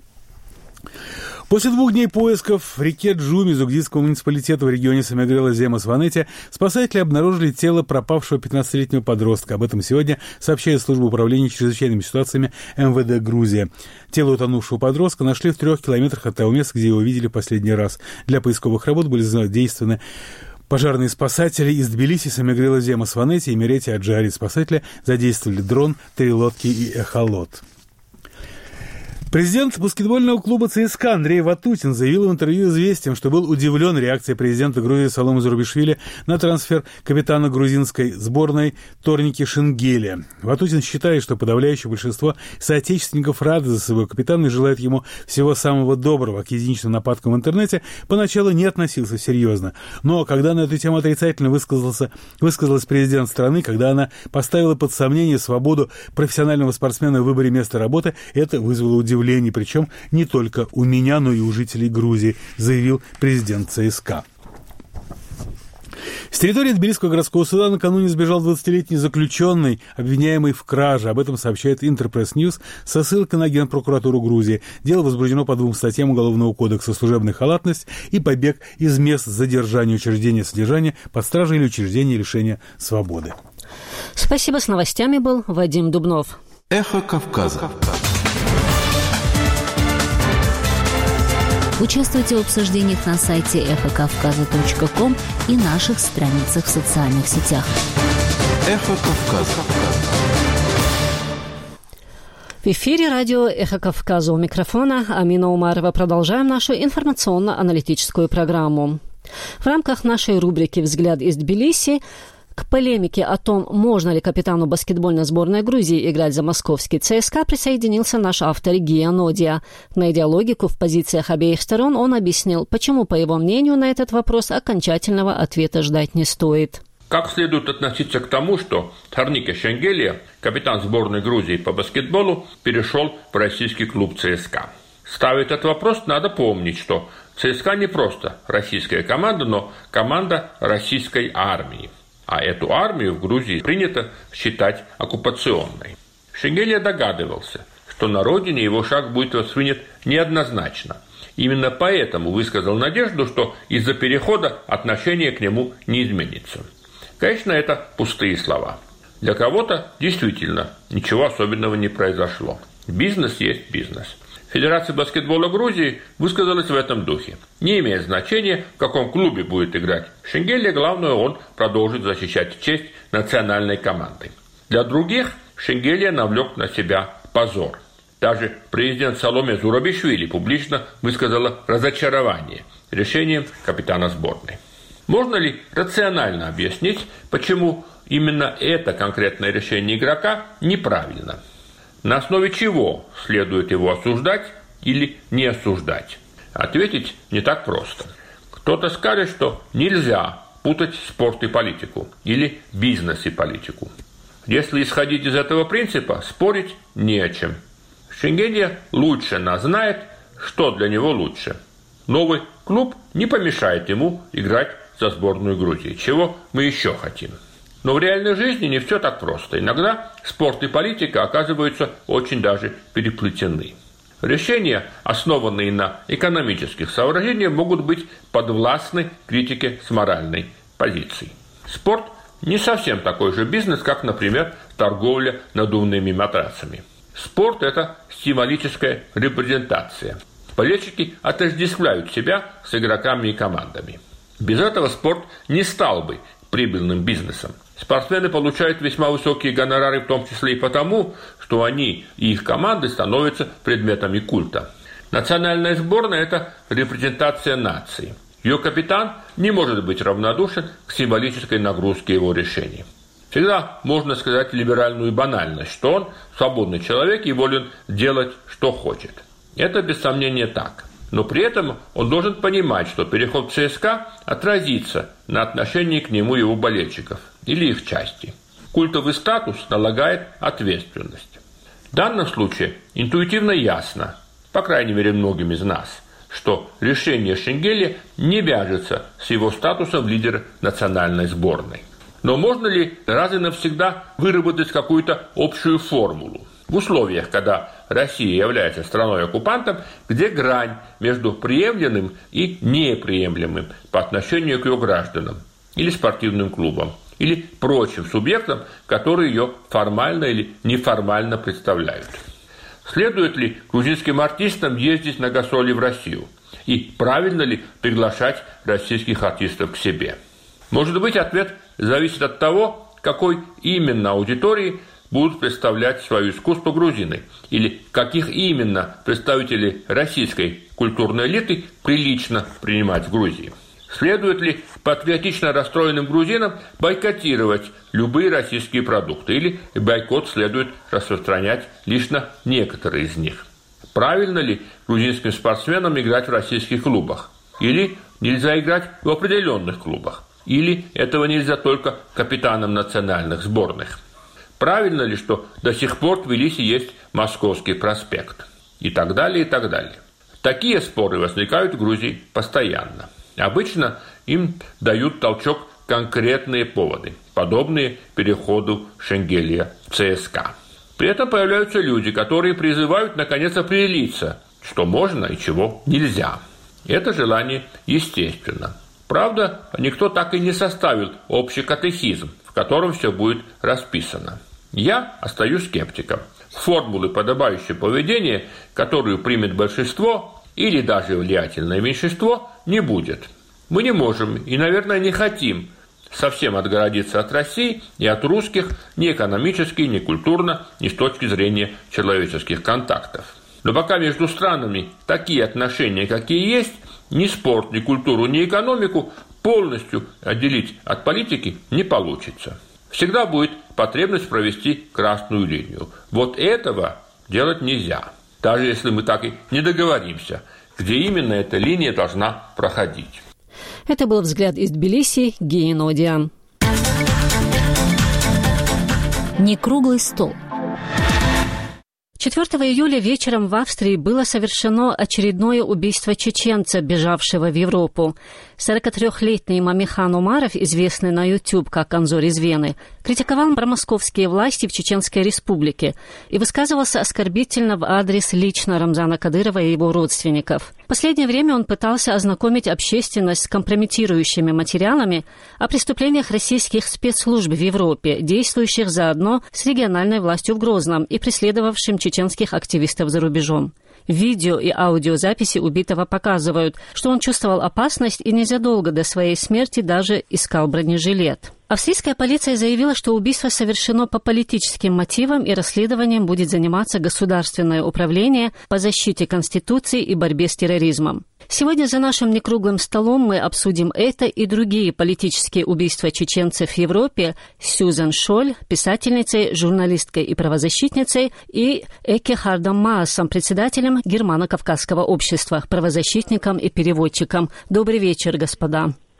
После двух дней поисков в реке Джуми Зугдидского муниципалитета в регионе Самегрела-Зема-Сванете спасатели обнаружили тело пропавшего пятнадцатилетнего подростка. Об этом сегодня сообщает служба управления чрезвычайными ситуациями эм вэ дэ Грузия. Тело утонувшего подростка нашли в трех километрах от того места, где его видели в последний раз. Для поисковых работ были задействованы пожарные спасатели из Тбилиси, Самегрела-Зема-Сванете и Мерети-Аджари. Спасатели задействовали дрон, три лодки и эхолот. Президент баскетбольного клуба ЦСКА Андрей Ватутин заявил в интервью «Известиям», что был удивлен реакцией президента Грузии Саломе Зурабишвили на трансфер капитана грузинской сборной Торники Шенгеля. Ватутин считает, что подавляющее большинство соотечественников рады за своего капитана и желает ему всего самого доброго. К единичным нападкам в интернете поначалу не относился серьезно. Но когда на эту тему отрицательно высказался, высказалась президент страны, когда она поставила под сомнение свободу профессионального спортсмена в выборе места работы, это вызвало удивление. Причем не только у меня, но и у жителей Грузии, заявил президент ЦСКА. С территории Тбилисского городского суда накануне сбежал двадцатилетний заключенный, обвиняемый в краже. Об этом сообщает Интерпресс Ньюс со ссылкой на Генпрокуратуру Грузии. Дело возбуждено по двум статьям Уголовного кодекса: служебная халатность и побег из мест задержания, учреждения содержания под стражей или учреждения лишения свободы. Спасибо. С новостями был Вадим Дубнов. Эхо Кавказа. Участвуйте в обсуждениях на сайте эхо кавказа точка ком и наших страницах в социальных сетях. Эхо Кавказа. В эфире радио «Эхо Кавказа». У микрофона Амина Умарова. Продолжаем нашу информационно-аналитическую программу. В рамках нашей рубрики «Взгляд из Тбилиси» к полемике о том, можно ли капитану баскетбольной сборной Грузии играть за московский ЦСКА, присоединился наш автор Гия Нодия. Найдя логику в позициях обеих сторон, он объяснил, почему, по его мнению, на этот вопрос окончательного ответа ждать не стоит. Как следует относиться к тому, что Торники Шенгеля, капитан сборной Грузии по баскетболу, перешел в российский клуб ЦСКА? Ставя этот вопрос, надо помнить, что ЦСКА не просто российская команда, но команда российской армии. А эту армию в Грузии принято считать оккупационной. Шенгеля догадывался, что на родине его шаг будет воспринят неоднозначно. Именно поэтому высказал надежду, что из-за перехода отношение к нему не изменится. Конечно, это пустые слова. Для кого-то действительно ничего особенного не произошло. Бизнес есть бизнес. Федерация баскетбола Грузии высказалась в этом духе. Не имеет значения, в каком клубе будет играть Шенгеля, главное, он продолжит защищать честь национальной команды. Для других Шенгеля навлек на себя позор. Даже президент Саломе Зурабишвили публично высказала разочарование решением капитана сборной. Можно ли рационально объяснить, почему именно это конкретное решение игрока неправильно? На основе чего следует его осуждать или не осуждать? Ответить не так просто. Кто-то скажет, что нельзя путать спорт и политику, или бизнес и политику. Если исходить из этого принципа, спорить не о чем. Шенгеля лучше нас знает, что для него лучше. Новый клуб не помешает ему играть за сборную Грузии. Чего мы еще хотим? Но в реальной жизни не все так просто. Иногда спорт и политика оказываются очень даже переплетены. Решения, основанные на экономических соображениях, могут быть подвластны критике с моральной позиции. Спорт не совсем такой же бизнес, как, например, торговля надувными матрасами. Спорт – это символическая репрезентация. Болельщики отождествляют себя с игроками и командами. Без этого спорт не стал бы прибыльным бизнесом. Спортсмены получают весьма высокие гонорары, в том числе и потому, что они и их команды становятся предметами культа. Национальная сборная – это репрезентация нации. Ее капитан не может быть равнодушен к символической нагрузке его решений. Всегда можно сказать либеральную банальность, что он свободный человек и волен делать, что хочет. Это без сомнения так. Но при этом он должен понимать, что переход в ЦСКА отразится на отношении к нему его болельщиков или их части. Культовый статус налагает ответственность. В данном случае интуитивно ясно, по крайней мере многим из нас, что решение Шенгелия не вяжется с его статусом лидера национальной сборной. Но можно ли раз и навсегда выработать какую-то общую формулу? В условиях, когда Россия является страной-оккупантом, где грань между приемлемым и неприемлемым по отношению к ее гражданам или спортивным клубам, или прочим субъектам, которые ее формально или неформально представляют. Следует ли грузинским артистам ездить на гастроли в Россию? И правильно ли приглашать российских артистов к себе? Может быть, ответ зависит от того, какой именно аудитории будут представлять свое искусство грузины, или каких именно представителей российской культурной элиты прилично принимать в Грузии. Следует ли патриотично расстроенным грузинам бойкотировать любые российские продукты, или бойкот следует распространять лишь на некоторые из них? Правильно ли грузинским спортсменам играть в российских клубах? Или нельзя играть в определенных клубах? Или этого нельзя только капитанам национальных сборных? Правильно ли, что до сих пор Тбилиси есть Московский проспект? И так далее, и так далее. Такие споры возникают в Грузии постоянно. Обычно им дают толчок конкретные поводы, подобные переходу Шенгелия в ЦСКА. При этом появляются люди, которые призывают наконец определиться, что можно и чего нельзя. Это желание естественно. Правда, никто так и не составил общий катехизм, в котором все будет расписано. Я остаюсь скептиком. Формулы подобающего поведения, которую примет большинство или даже влиятельное меньшинство, не будет. Мы не можем и, наверное, не хотим совсем отгородиться от России и от русских ни экономически, ни культурно, ни с точки зрения человеческих контактов. Но пока между странами такие отношения, какие есть, ни спорт, ни культуру, ни экономику полностью отделить от политики не получится. Всегда будет потребность провести красную линию. Вот этого делать нельзя, даже если мы так и не договоримся, где именно эта линия должна проходить. Это был взгляд из Тбилиси Гии Нодиан. Не круглый стол. четвёртого июля вечером в Австрии было совершено очередное убийство чеченца, бежавшего в Европу. сорокатрёхлетний Мамихан Умаров, известный на YouTube как Анзор из Вены, критиковал промосковские власти в Чеченской республике и высказывался оскорбительно в адрес лично Рамзана Кадырова и его родственников. В последнее время он пытался ознакомить общественность с компрометирующими материалами о преступлениях российских спецслужб в Европе, действующих заодно с региональной властью в Грозном и преследовавшим чеченских активистов за рубежом. Видео и аудиозаписи убитого показывают, что он чувствовал опасность и незадолго до своей смерти даже искал бронежилет. Австрийская полиция заявила, что убийство совершено по политическим мотивам и расследованием будет заниматься Государственное управление по защите Конституции и борьбе с терроризмом. Сегодня за нашим некруглым столом мы обсудим это и другие политические убийства чеченцев в Европе с Сюзан Шоль, писательницей, журналисткой и правозащитницей, и Эке Хардом Маасом, председателем Германо-Кавказского общества, правозащитником и переводчиком. Добрый вечер, господа.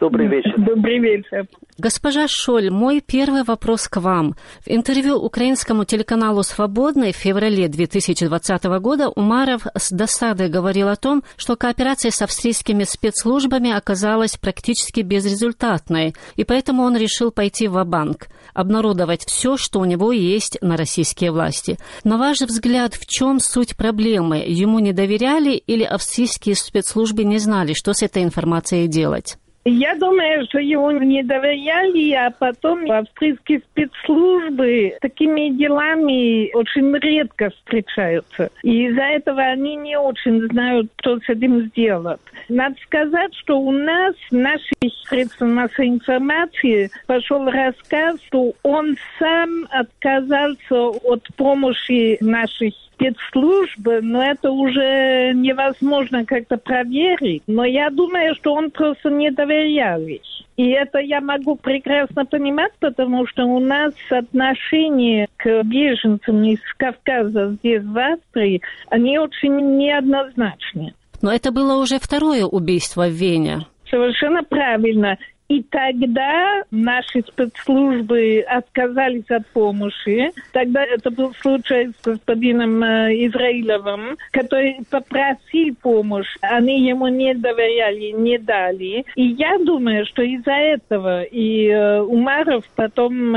Добрый вечер. Добрый вечер. Госпожа Шоль, мой первый вопрос к вам. В интервью украинскому телеканалу «Свободный» в феврале две тысячи двадцатого года Умаров с досадой говорил о том, что кооперация с австрийскими спецслужбами оказалась практически безрезультатной, и поэтому он решил пойти ва-банк, обнародовать все, что у него есть на российские власти. На ваш взгляд, в чем суть проблемы? Ему не доверяли или австрийские спецслужбы не знали, что с этой информацией делать? Я думаю, что ему не доверяли, а потом австрийские спецслужбы такими делами очень редко встречаются. И из-за этого они не очень знают, что с этим сделать. Надо сказать, что у нас в наших средствах массовой информации пошел рассказ, что он сам отказался от помощи наших спецслужб, но это уже невозможно как-то проверить. Но я думаю, что он просто не доверял. И это я могу прекрасно понимать, потому что у нас отношения к беженцам из Кавказа здесь, в Австрии, они очень неоднозначны. Но это было уже второе убийство в Вене. Совершенно правильно. И тогда наши спецслужбы отказались от помощи. Тогда это был случай с господином Израиловым, который попросил помощь. Они ему не доверяли, не дали. И я думаю, что из-за этого и Умаров потом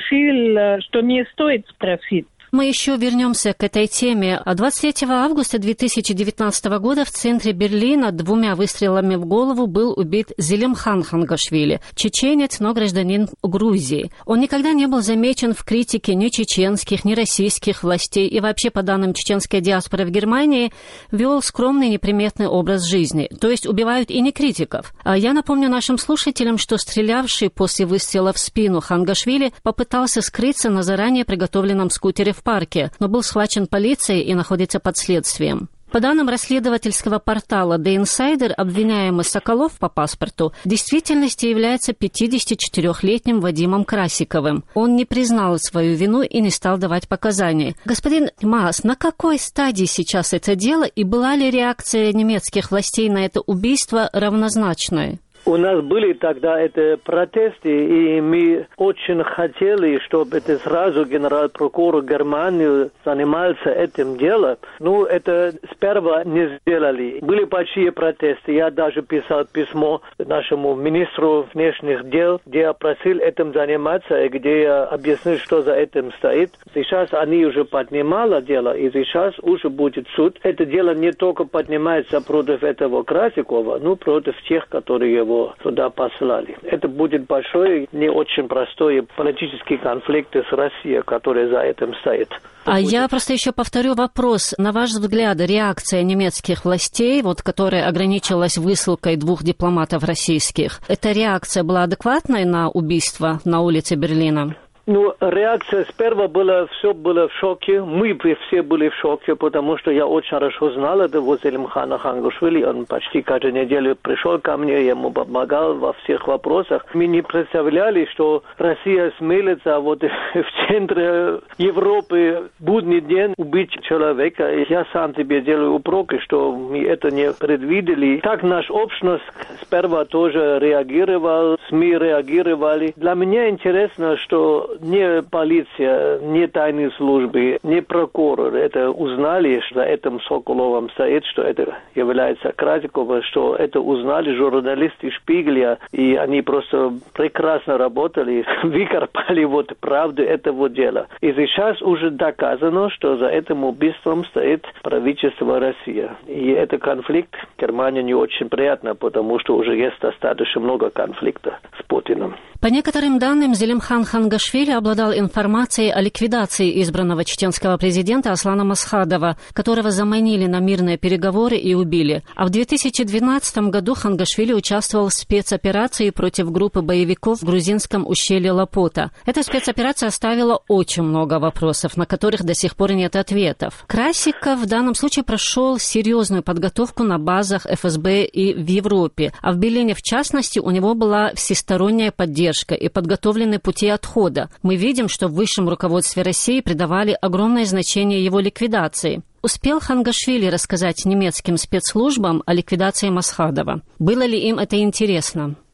решил, что не стоит спросить. Мы еще вернемся к этой теме. двадцать третьего августа две тысячи девятнадцатого года в центре Берлина двумя выстрелами в голову был убит Зелимхан Хангашвили, чеченец, но гражданин Грузии. Он никогда не был замечен в критике ни чеченских, ни российских властей и вообще, по данным чеченской диаспоры в Германии, вел скромный неприметный образ жизни. То есть убивают и не критиков. А я напомню нашим слушателям, что стрелявший после выстрела в спину Хангашвили попытался скрыться на заранее приготовленном скутере в парке, но был схвачен полицией и находится под следствием. По данным расследовательского портала The Insider, обвиняемый Соколов по паспорту в действительности является пятидесятичетырёхлетним Вадимом Красиковым. Он не признал свою вину и не стал давать показания. Господин Маас, на какой стадии сейчас это дело и была ли реакция немецких властей на это убийство равнозначной? У нас были тогда это протесты, и мы очень хотели, чтобы это сразу генерал-прокурор Германии занимался этим делом. Ну, это сперва не сделали. Были большие протесты. Я даже писал письмо нашему министру внешних дел, где я просил этим заниматься, и где я объяснил, что за этим стоит. Сейчас они уже поднимали дело, и сейчас уже будет суд. Это дело не только поднимается против этого Красикова, но против тех, которые его туда послали. Это будет большой, не очень простой политический конфликт с Россией, который за этим стоит. А будет... я просто еще повторю вопрос. На ваш взгляд, реакция немецких властей, вот, которая ограничилась высылкой двух дипломатов российских, эта реакция была адекватной на убийство на улице Берлина? Ну, реакция сперва была, все было в шоке. Мы все были в шоке, потому что я очень хорошо знал этого Зелимхана Хангашвили. Он почти каждую неделю пришел ко мне, я ему помогал во всех вопросах. Мы не представляли, что Россия смелится вот в центре Европы будний день убить человека. И я сам тебе делаю упреки, что мы это не предвидели. Так наш общность сперва тоже реагировал, СМИ реагировали. Для меня интересно, что не полиция, не тайные службы, не прокурор это узнали, что за этим Соколовым стоит, что это является Красиковым, что это узнали журналисты Шпигеля, и они просто прекрасно работали, выкопали вот правду этого дела. И сейчас уже доказано, что за этим убийством стоит правительство России. И этот конфликт Германии не очень приятно, потому что уже есть достаточно много конфликтов с Путиным. По некоторым данным, Зелимхан Хангашвили обладал информацией о ликвидации избранного чеченского президента Аслана Масхадова, которого заманили на мирные переговоры и убили. А в две тысячи двенадцатом году Хангашвили участвовал в спецоперации против группы боевиков в грузинском ущелье Лапота. Эта спецоперация оставила очень много вопросов, на которых до сих пор нет ответов. Красиков в данном случае прошел серьезную подготовку на базах эф эс бэ и в Европе, а в Берлине, в частности, у него была всесторонняя поддержка и подготовлены пути отхода. Мы видим, что в высшем руководстве России придавали огромное значение его ликвидации. Успел Хангашвили рассказать немецким спецслужбам о ликвидации Масхадова? Было ли им это интересно?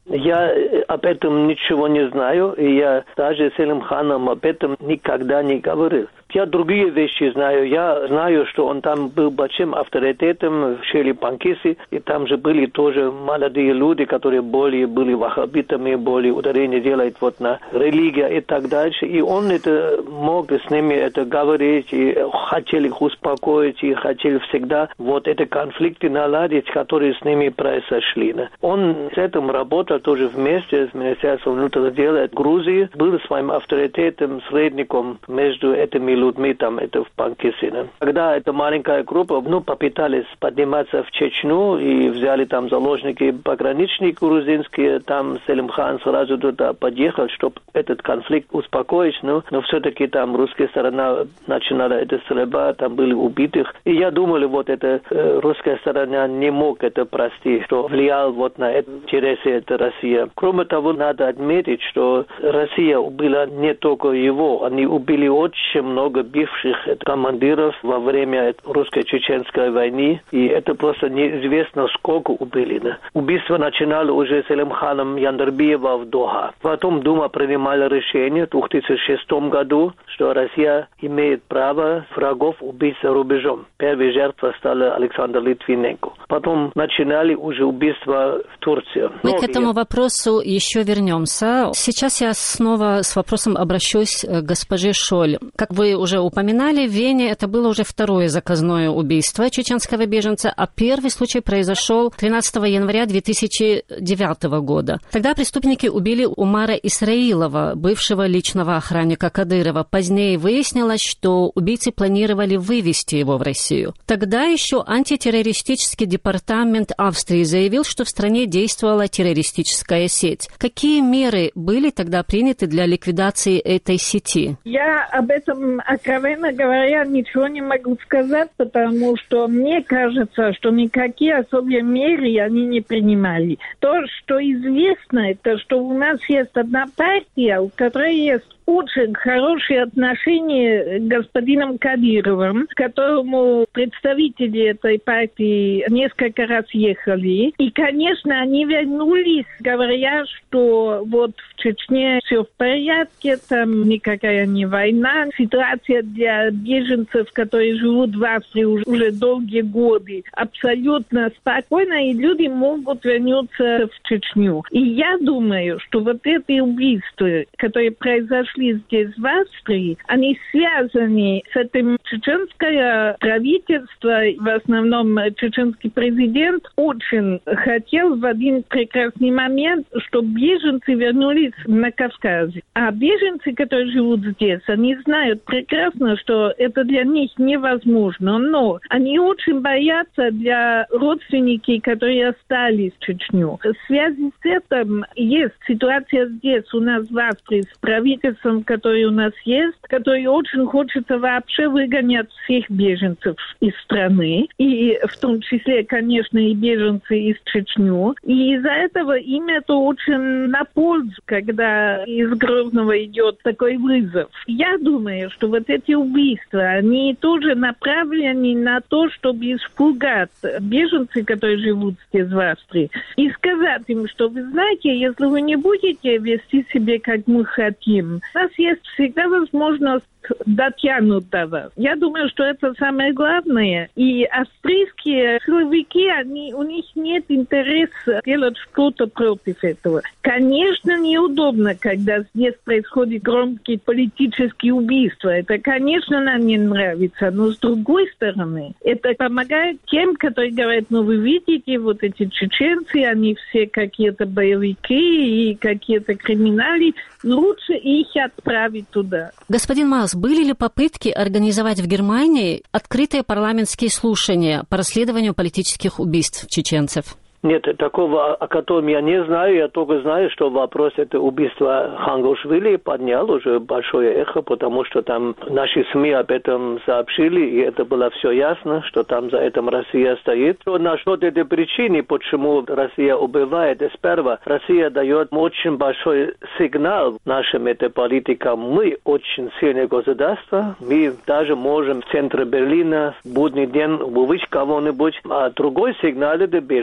Я об этом ничего не знаю, и я даже с Селимханом об этом никогда не говорил. Я другие вещи знаю. Я знаю, что он там был большим авторитетом в Шри-Ланке, и там же были тоже молодые люди, которые более были ваххабитами, более ударение делают вот на религию и так дальше. И он это мог с ними это говорить, и хотел их успокоить, и хотел всегда вот эти конфликты наладить, которые с ними произошли. Он с этим работал тоже вместе с Министерством внутренних дел Грузии, был своим авторитетом, средником между этими людьми, там, это в Панкисе. Когда эта маленькая группа, ну, попытались подниматься в Чечню и взяли там заложники пограничники грузинские, там Селимхан сразу туда подъехал, чтобы этот конфликт успокоить, но, но все-таки там русская сторона начинала эта стрельба, там были убитых. И я думал, вот эта э, русская сторона не мог это простить, что влиял вот на это интересы это Россия. Кроме того, надо отметить, что Россия убила не только его, они убили очень много бывших командиров во время русско-чеченской войны, и это просто неизвестно, сколько убили. Да? Убийство начинало уже с Селимханом Яндарбиева в Доха. Потом Дума принимала решение в две тысячи шестом году, что Россия имеет право врагов убить за рубежом. Первой жертвой стала Александр Литвиненко. Потом начинали уже убийства в Турции. Мы Но к этому я... вопросу еще вернемся. Сейчас я снова с вопросом обращусь к госпоже Шоль. Как вы уже упоминали, в Вене это было уже второе заказное убийство чеченского беженца, а первый случай произошел тринадцатого января две тысячи девятого года. Тогда преступники убили Умара Исраилова, бывшего личного охранника Кадырова. Позднее выяснилось, что убийцы планировали вывести его в Россию. Тогда еще антитеррористический департамент Австрии заявил, что в стране действовала террористическая сеть. Какие меры были тогда приняты для ликвидации этой сети? Я об этом, откровенно говоря, ничего не могу сказать, потому что мне кажется, что никакие особые меры они не принимали. То, что известно, это что у нас есть одна партия, у которой есть очень хорошие отношения с господином Кадыровым, к которому представители этой партии несколько раз ехали. И, конечно, они вернулись, говоря, что вот в Чечне все в порядке, там никакая не война. Ситуация для беженцев, которые живут в Австрии уже, уже долгие годы, абсолютно спокойна, и люди могут вернуться в Чечню. И я думаю, что вот эти убийства, которые произошли здесь, в Австрии, они связаны с этим. Чеченское правительство, в основном чеченский президент, очень хотел в один прекрасный момент, чтобы беженцы вернулись на Кавказе. А беженцы, которые живут здесь, они знают прекрасно, что это для них невозможно, но они очень боятся для родственников, которые остались в Чечню. В связи с этим есть ситуация здесь у нас в Австрии с правительством, который у нас есть, который очень хочется вообще выгонять всех беженцев из страны, и в том числе, конечно, и беженцы из Чечню. И из-за этого им это очень на пользу, когда из Грозного идет такой вызов. Я думаю, что вот эти убийства, они тоже направлены на то, чтобы испугать беженцев, которые живут здесь в Австрии, и сказать им, что вы знаете, если вы не будете вести себя, как мы хотим, у нас есть всегда возможность дотянут до вас. Я думаю, что это самое главное. И австрийские силовики, они, у них нет интереса делать что-то против этого. Конечно, неудобно, когда здесь происходят громкие политические убийства. Это, конечно, нам не нравится. Но с другой стороны, это помогает тем, которые говорят, ну, вы видите, вот эти чеченцы, они все какие-то боевики и какие-то криминали. Лучше их отправить туда. Господин Маас, были ли попытки организовать в Германии открытые парламентские слушания по расследованию политических убийств чеченцев? Нет, такого, о котором я не знаю. Я только знаю, что вопрос это убийства Хангушвили поднял уже большое эхо, потому что там наши СМИ об этом сообщили, и это было все ясно, что там за этим Россия стоит. Насчет этой причины, почему Россия убивает, сперва Россия дает очень большой сигнал нашим это политикам. Мы очень сильное государство, мы даже можем в центре Берлина в будний день убить кого-нибудь, а другой сигнал это беженцам.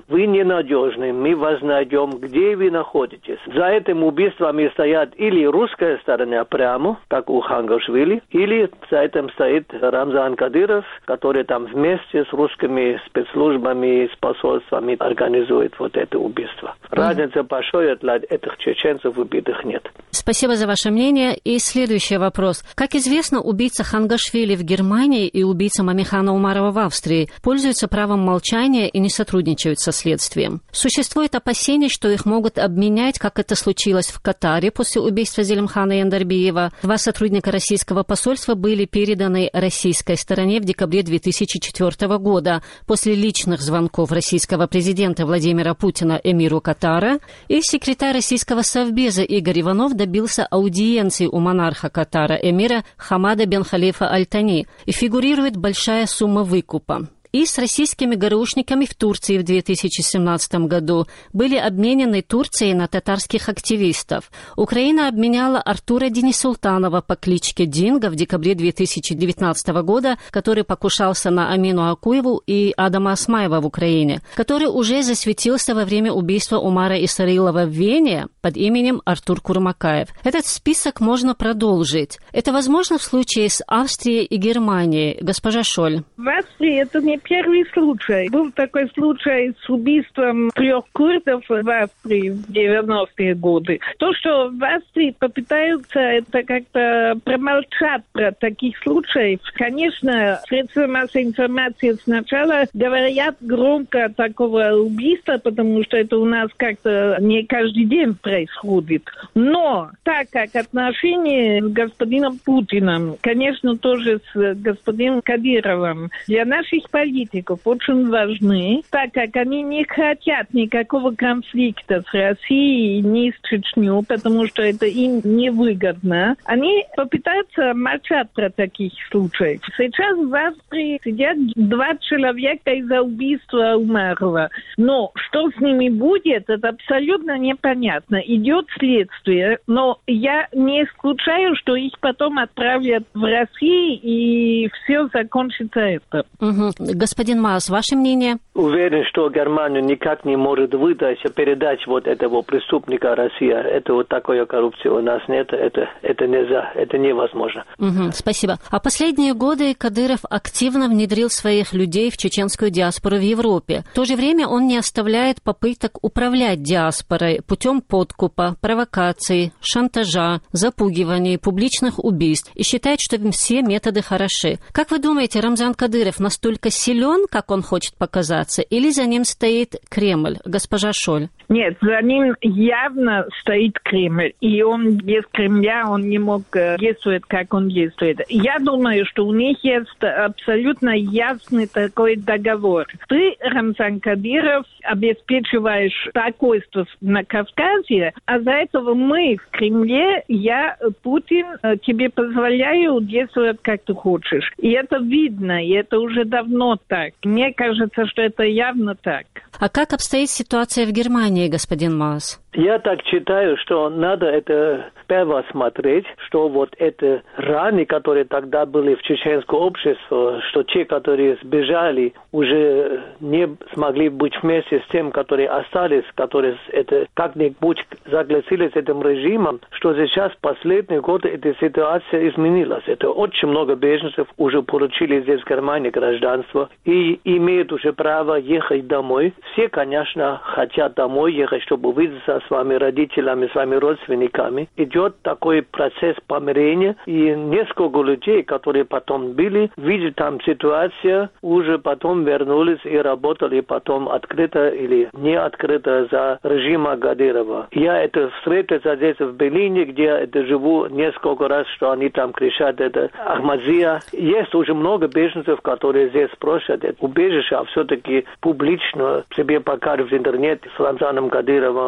нам, вы ненадежны, мы вас найдем, где вы находитесь. За этим убийствами стоят или русская сторона прямо, как у Хангашвили, или за этим стоит Рамзан Кадыров, который там вместе с русскими спецслужбами, с посольствами организует вот это убийство. Разницы большой для этих чеченцев убитых нет. Спасибо за ваше мнение. И следующий вопрос. Как известно, убийца Хангашвили в Германии и убийца Мамихана Умарова в Австрии пользуются правом молчания и не сотрудничают со следствием. Существует опасение, что их могут обменять, как это случилось в Катаре после убийства Зелимхана Яндарбиева. Два сотрудника российского посольства были переданы российской стороне в декабре две тысячи четвёртого года после личных звонков российского президента Владимира Путина эмиру Катара, и секретарь российского совбеза Игорь Иванов добился аудиенции у монарха Катара эмира Хамада бен Халифа Аль-Тани, и фигурирует большая сумма выкупа. И с российскими ГРУшниками в Турции в две тысячи семнадцатом году были обменены Турцией на татарских активистов. Украина обменяла Артура Денисултанова по кличке Динго в декабре две тысячи девятнадцатого года, который покушался на Амину Акуеву и Адама Осмаева в Украине, который уже засветился во время убийства Умара Исраилова в Вене под именем Артур Курмакаев. Этот список можно продолжить. Это возможно в случае с Австрией и Германией. Госпожа Шоль. В Австрии это не первый случай. Был такой случай с убийством трех курдов в Австрии в девяностые годы. То, что в Австрии попытаются это как-то промолчать про таких случаев. Конечно, средства массовой информации сначала говорят громко такого убийства, потому что это у нас как-то не каждый день происходит. Но так как отношения с господином Путиным, конечно, тоже с господином Кадыровым, для наших политиков очень важны, так как они не хотят никакого конфликта с Россией, ни с Чечней, потому что это им невыгодно. Они попытаются молчать про таких случаев. Сейчас в Австрии сидят два человека из-за убийства Умарова. Но что с ними будет, это абсолютно непонятно. Идет следствие, но я не исключаю, что их потом отправят в Россию, и все закончится это. Угу. Господин Маас, ваше мнение? Уверен, что Германия никак не может выдать, передать вот этого преступника России. Это вот такой коррупции у нас нет. Это, это нельзя, это невозможно. Угу, спасибо. А последние годы Кадыров активно внедрил своих людей в чеченскую диаспору в Европе. В то же время он не оставляет попыток управлять диаспорой путем подкупа, провокаций, шантажа, запугиваний, публичных убийств и считает, что все методы хороши. Как вы думаете, Рамзан Кадыров настолько силен, как он хочет показаться, или за ним стоит Кремль? Госпожа Шоль. Нет, за ним явно стоит Кремль, и он без Кремля он не мог действовать, как он действует. Я думаю, что у них есть абсолютно ясный такой договор. Ты, Рамзан Кадыров, обеспечиваешь спокойствие на Кавказе, а за этого мы в Кремле, я, Путин, тебе позволяю действовать, как ты хочешь. И это видно, и это уже давно так. Мне кажется, что это явно так. А как обстоит ситуация в Германии, господин Маас? Я так считаю, что надо это сперва смотреть, что вот это раны, которые тогда были в чеченском обществе, что те, которые сбежали, уже не смогли быть вместе с тем, которые остались, которые это как-нибудь согласились с этим режимом, что сейчас в последние годы эта ситуация изменилась. Это очень много беженцев уже получили здесь в Германии гражданство и имеют уже право ехать домой. Все, конечно, хотят домой ехать, чтобы увидеться с вами родителями, с вами родственниками. Идет такой процесс помирения, и несколько людей, которые потом были, видят там ситуацию, уже потом вернулись и работали потом открыто или не открыто за режима Кадырова. Я это встретился здесь в Берлине, где я это живу несколько раз, что они там кричат, это Ахмадзия. Есть уже много беженцев, которые здесь просят это убежище, а все-таки публично себе покажут в интернете с Рамзаном Кадыровым, каждый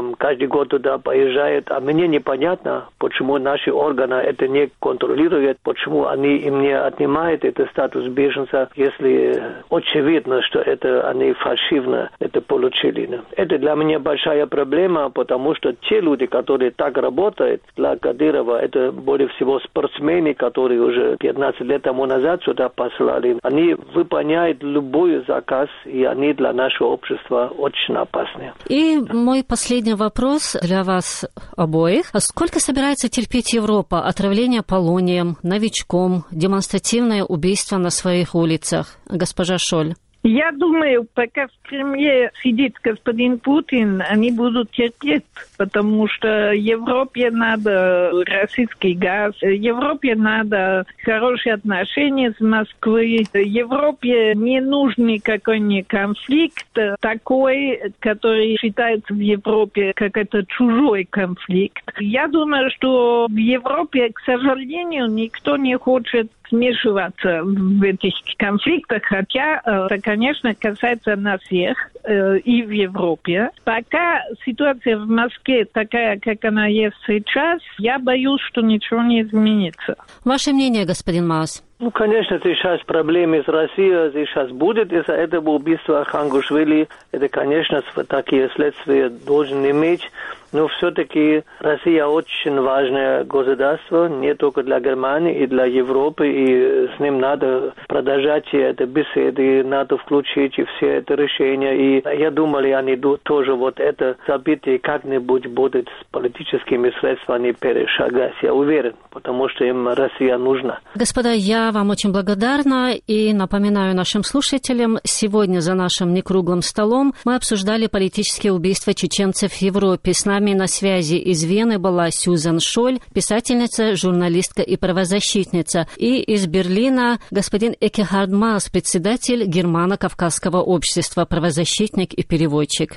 каждый год туда поезжают. А мне непонятно, почему наши органы это не контролируют, почему они им не отнимают этот статус беженца, если очевидно, что это они фальшивно это получили. Это для меня большая проблема, потому что те люди, которые так работают для Кадырова, это более всего спортсмены, которые уже пятнадцать лет тому назад сюда послали. Они выполняют любой заказ, и они для нашего общества очень опасны. И мой последний вопрос для вас обоих. Сколько собирается терпеть Европа? Отравление полонием, новичком, демонстративное убийство на своих улицах? Госпожа Шоль. Я думаю, пока в Кремле сидит господин Путин, они будут терпеть, потому что Европе надо российский газ, Европе надо хорошие отношения с Москвой, Европе не нужен какой-нибудь конфликт такой, который считается в Европе как это чужой конфликт. Я думаю, что в Европе, к сожалению, никто не хочет вмешиваться в этих конфликтах, хотя это, конечно, касается нас всех э, и в Европе. Пока ситуация в Москве такая, как она есть сейчас, я боюсь, что ничего не изменится. Ваше мнение, господин Маус? Ну, конечно, сейчас проблемы с Россией сейчас будет из-за этого убийства Хангушвили. Это, конечно, такие следствия должен иметь. Но все-таки Россия очень важное государство, не только для Германии, и для Европы, и с ним надо продолжать это беседы, надо включить все это решения. И я думал, они тоже вот это событие как-нибудь будут с политическими средствами перешагать. Я уверен, потому что им Россия нужна. Господа, я вам очень благодарна и напоминаю нашим слушателям, сегодня за нашим некруглым столом мы обсуждали политические убийства чеченцев в Европе. С нами на связи из Вены была Сьюзан Шоль, писательница, журналистка и правозащитница. И из Берлина господин Экехард Маус, председатель Германо-Кавказского общества, правозащитник и переводчик.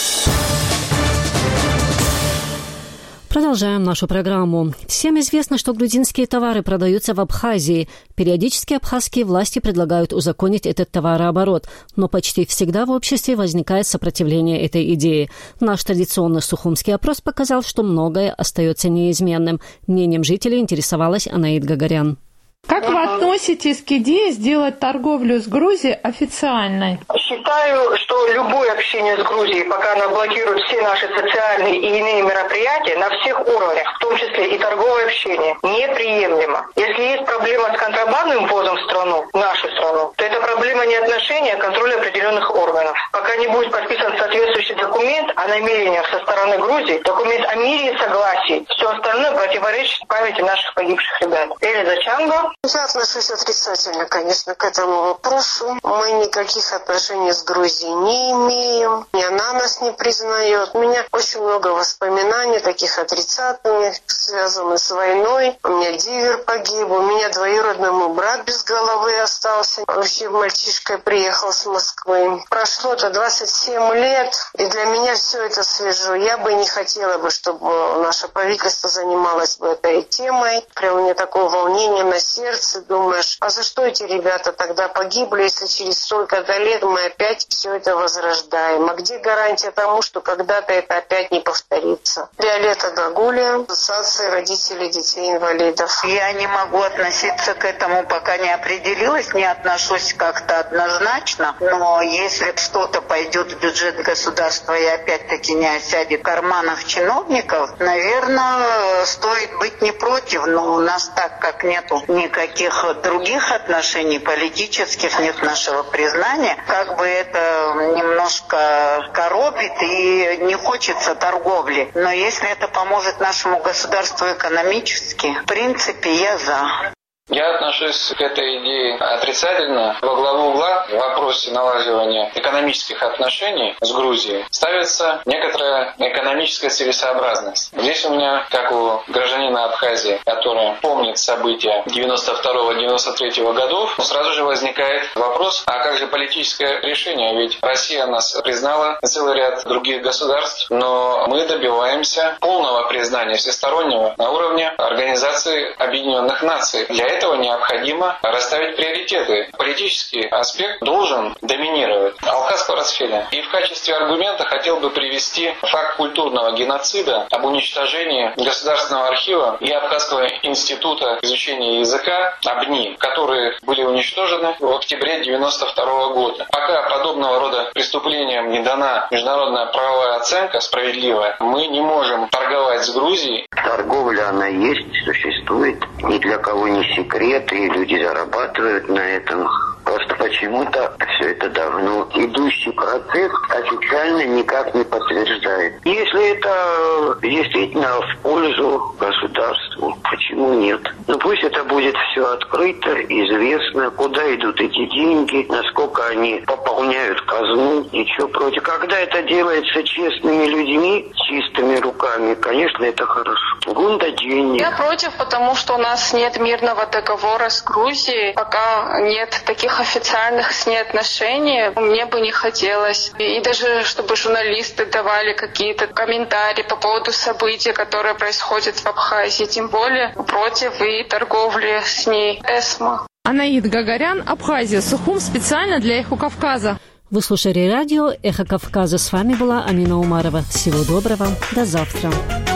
Продолжаем нашу программу. Всем известно, что грузинские товары продаются в Абхазии. Периодически абхазские власти предлагают узаконить этот товарооборот, но почти всегда в обществе возникает сопротивление этой идее. Наш традиционный сухумский опрос показал, что многое остается неизменным. Мнением жителей интересовалась Анаид Гагарян. Как вы относитесь к идее сделать торговлю с Грузией официальной? Считаю, что любое общение с Грузией, пока она блокирует все наши социальные и иные мероприятия на всех уровнях, в том числе и торговое общение, неприемлемо. Если есть проблема с контрабандным ввозом в страну, в нашу страну, то это проблема не отношения, а контроля определенных органов. Пока не будет подписан соответствующий документ о намерениях со стороны Грузии, документ о мире и согласии, все остальное противоречит памяти наших погибших ребят. Элиза Чанго. Я отношусь отрицательно, конечно, к этому вопросу. Мы никаких отношений с Грузией не имеем, и она нас не признает. У меня очень много воспоминаний, таких отрицательных, связанных с войной. У меня дивер погиб, у меня двоюродный мой брат без головы остался. Вообще мальчишка приехал с Москвы. Прошло-то двадцать семь лет, и для меня все это свежо. Я бы не хотела бы, чтобы наше правительство занималось бы этой темой. Прям у меня такое волнение на сердце. Сердце, думаешь, а за что эти ребята тогда погибли, если через столько-то лет мы опять все это возрождаем? А где гарантия тому, что когда-то это опять не повторится? Виолетта Гагулия, Ассоциация родителей детей-инвалидов. Я не могу относиться к этому, пока не определилась, не отношусь как-то однозначно, но если что-то пойдет в бюджет государства и опять-таки не осядет в карманах чиновников, наверное, стоит быть не против, но у нас так как нету ни никаких других отношений политических, нет нашего признания. Как бы это немножко коробит и не хочется торговли. Но если это поможет нашему государству экономически, в принципе, я за. Я отношусь к этой идее отрицательно. Во главу угла в вопросе налаживания экономических отношений с Грузией ставится некоторая экономическая целесообразность. Здесь у меня, как у гражданина Абхазии, который помнит события девяносто второго — девяносто третьего годов, сразу же возникает вопрос, а как же политическое решение? Ведь Россия нас признала, целый ряд других государств, но мы добиваемся полного признания всестороннего на уровне Организации Объединенных Наций. Для Для этого необходимо расставить приоритеты. Политический аспект должен доминировать. Алхаз Парасфеля. И в качестве аргумента хотел бы привести факт культурного геноцида об уничтожении Государственного архива и Абхазского института изучения языка АБНИ, которые были уничтожены в октябре девяносто второго года. Пока подобного рода преступлениям не дана международная правовая оценка справедливая, мы не можем торговать с Грузией. Торговля, она есть, существует. Ни для кого не секрет, и люди зарабатывают на этом. Просто почему-то все это давно идущий процесс официально никак не подтверждает. Если это действительно в пользу государству, почему нет? Ну пусть это будет все открыто, известно, куда идут эти деньги, насколько они пополняют казну, ничего против. Когда это делается честными людьми, чистыми руками, конечно, это хорошо. Гунда денег. Я против, потому что у нас нет мирного договора с Грузией, пока нет таких официальных с ней отношений, мне бы не хотелось. И даже чтобы журналисты давали какие-то комментарии по поводу событий, которые происходят в Абхазии, тем более против и торговли с ней ЭСМА. Анаид Гагарян, Абхазия, Сухум, специально для Эхо Кавказа. Вы слушали радио «Эхо Кавказа». С вами была Амина Умарова. Всего доброго. До завтра.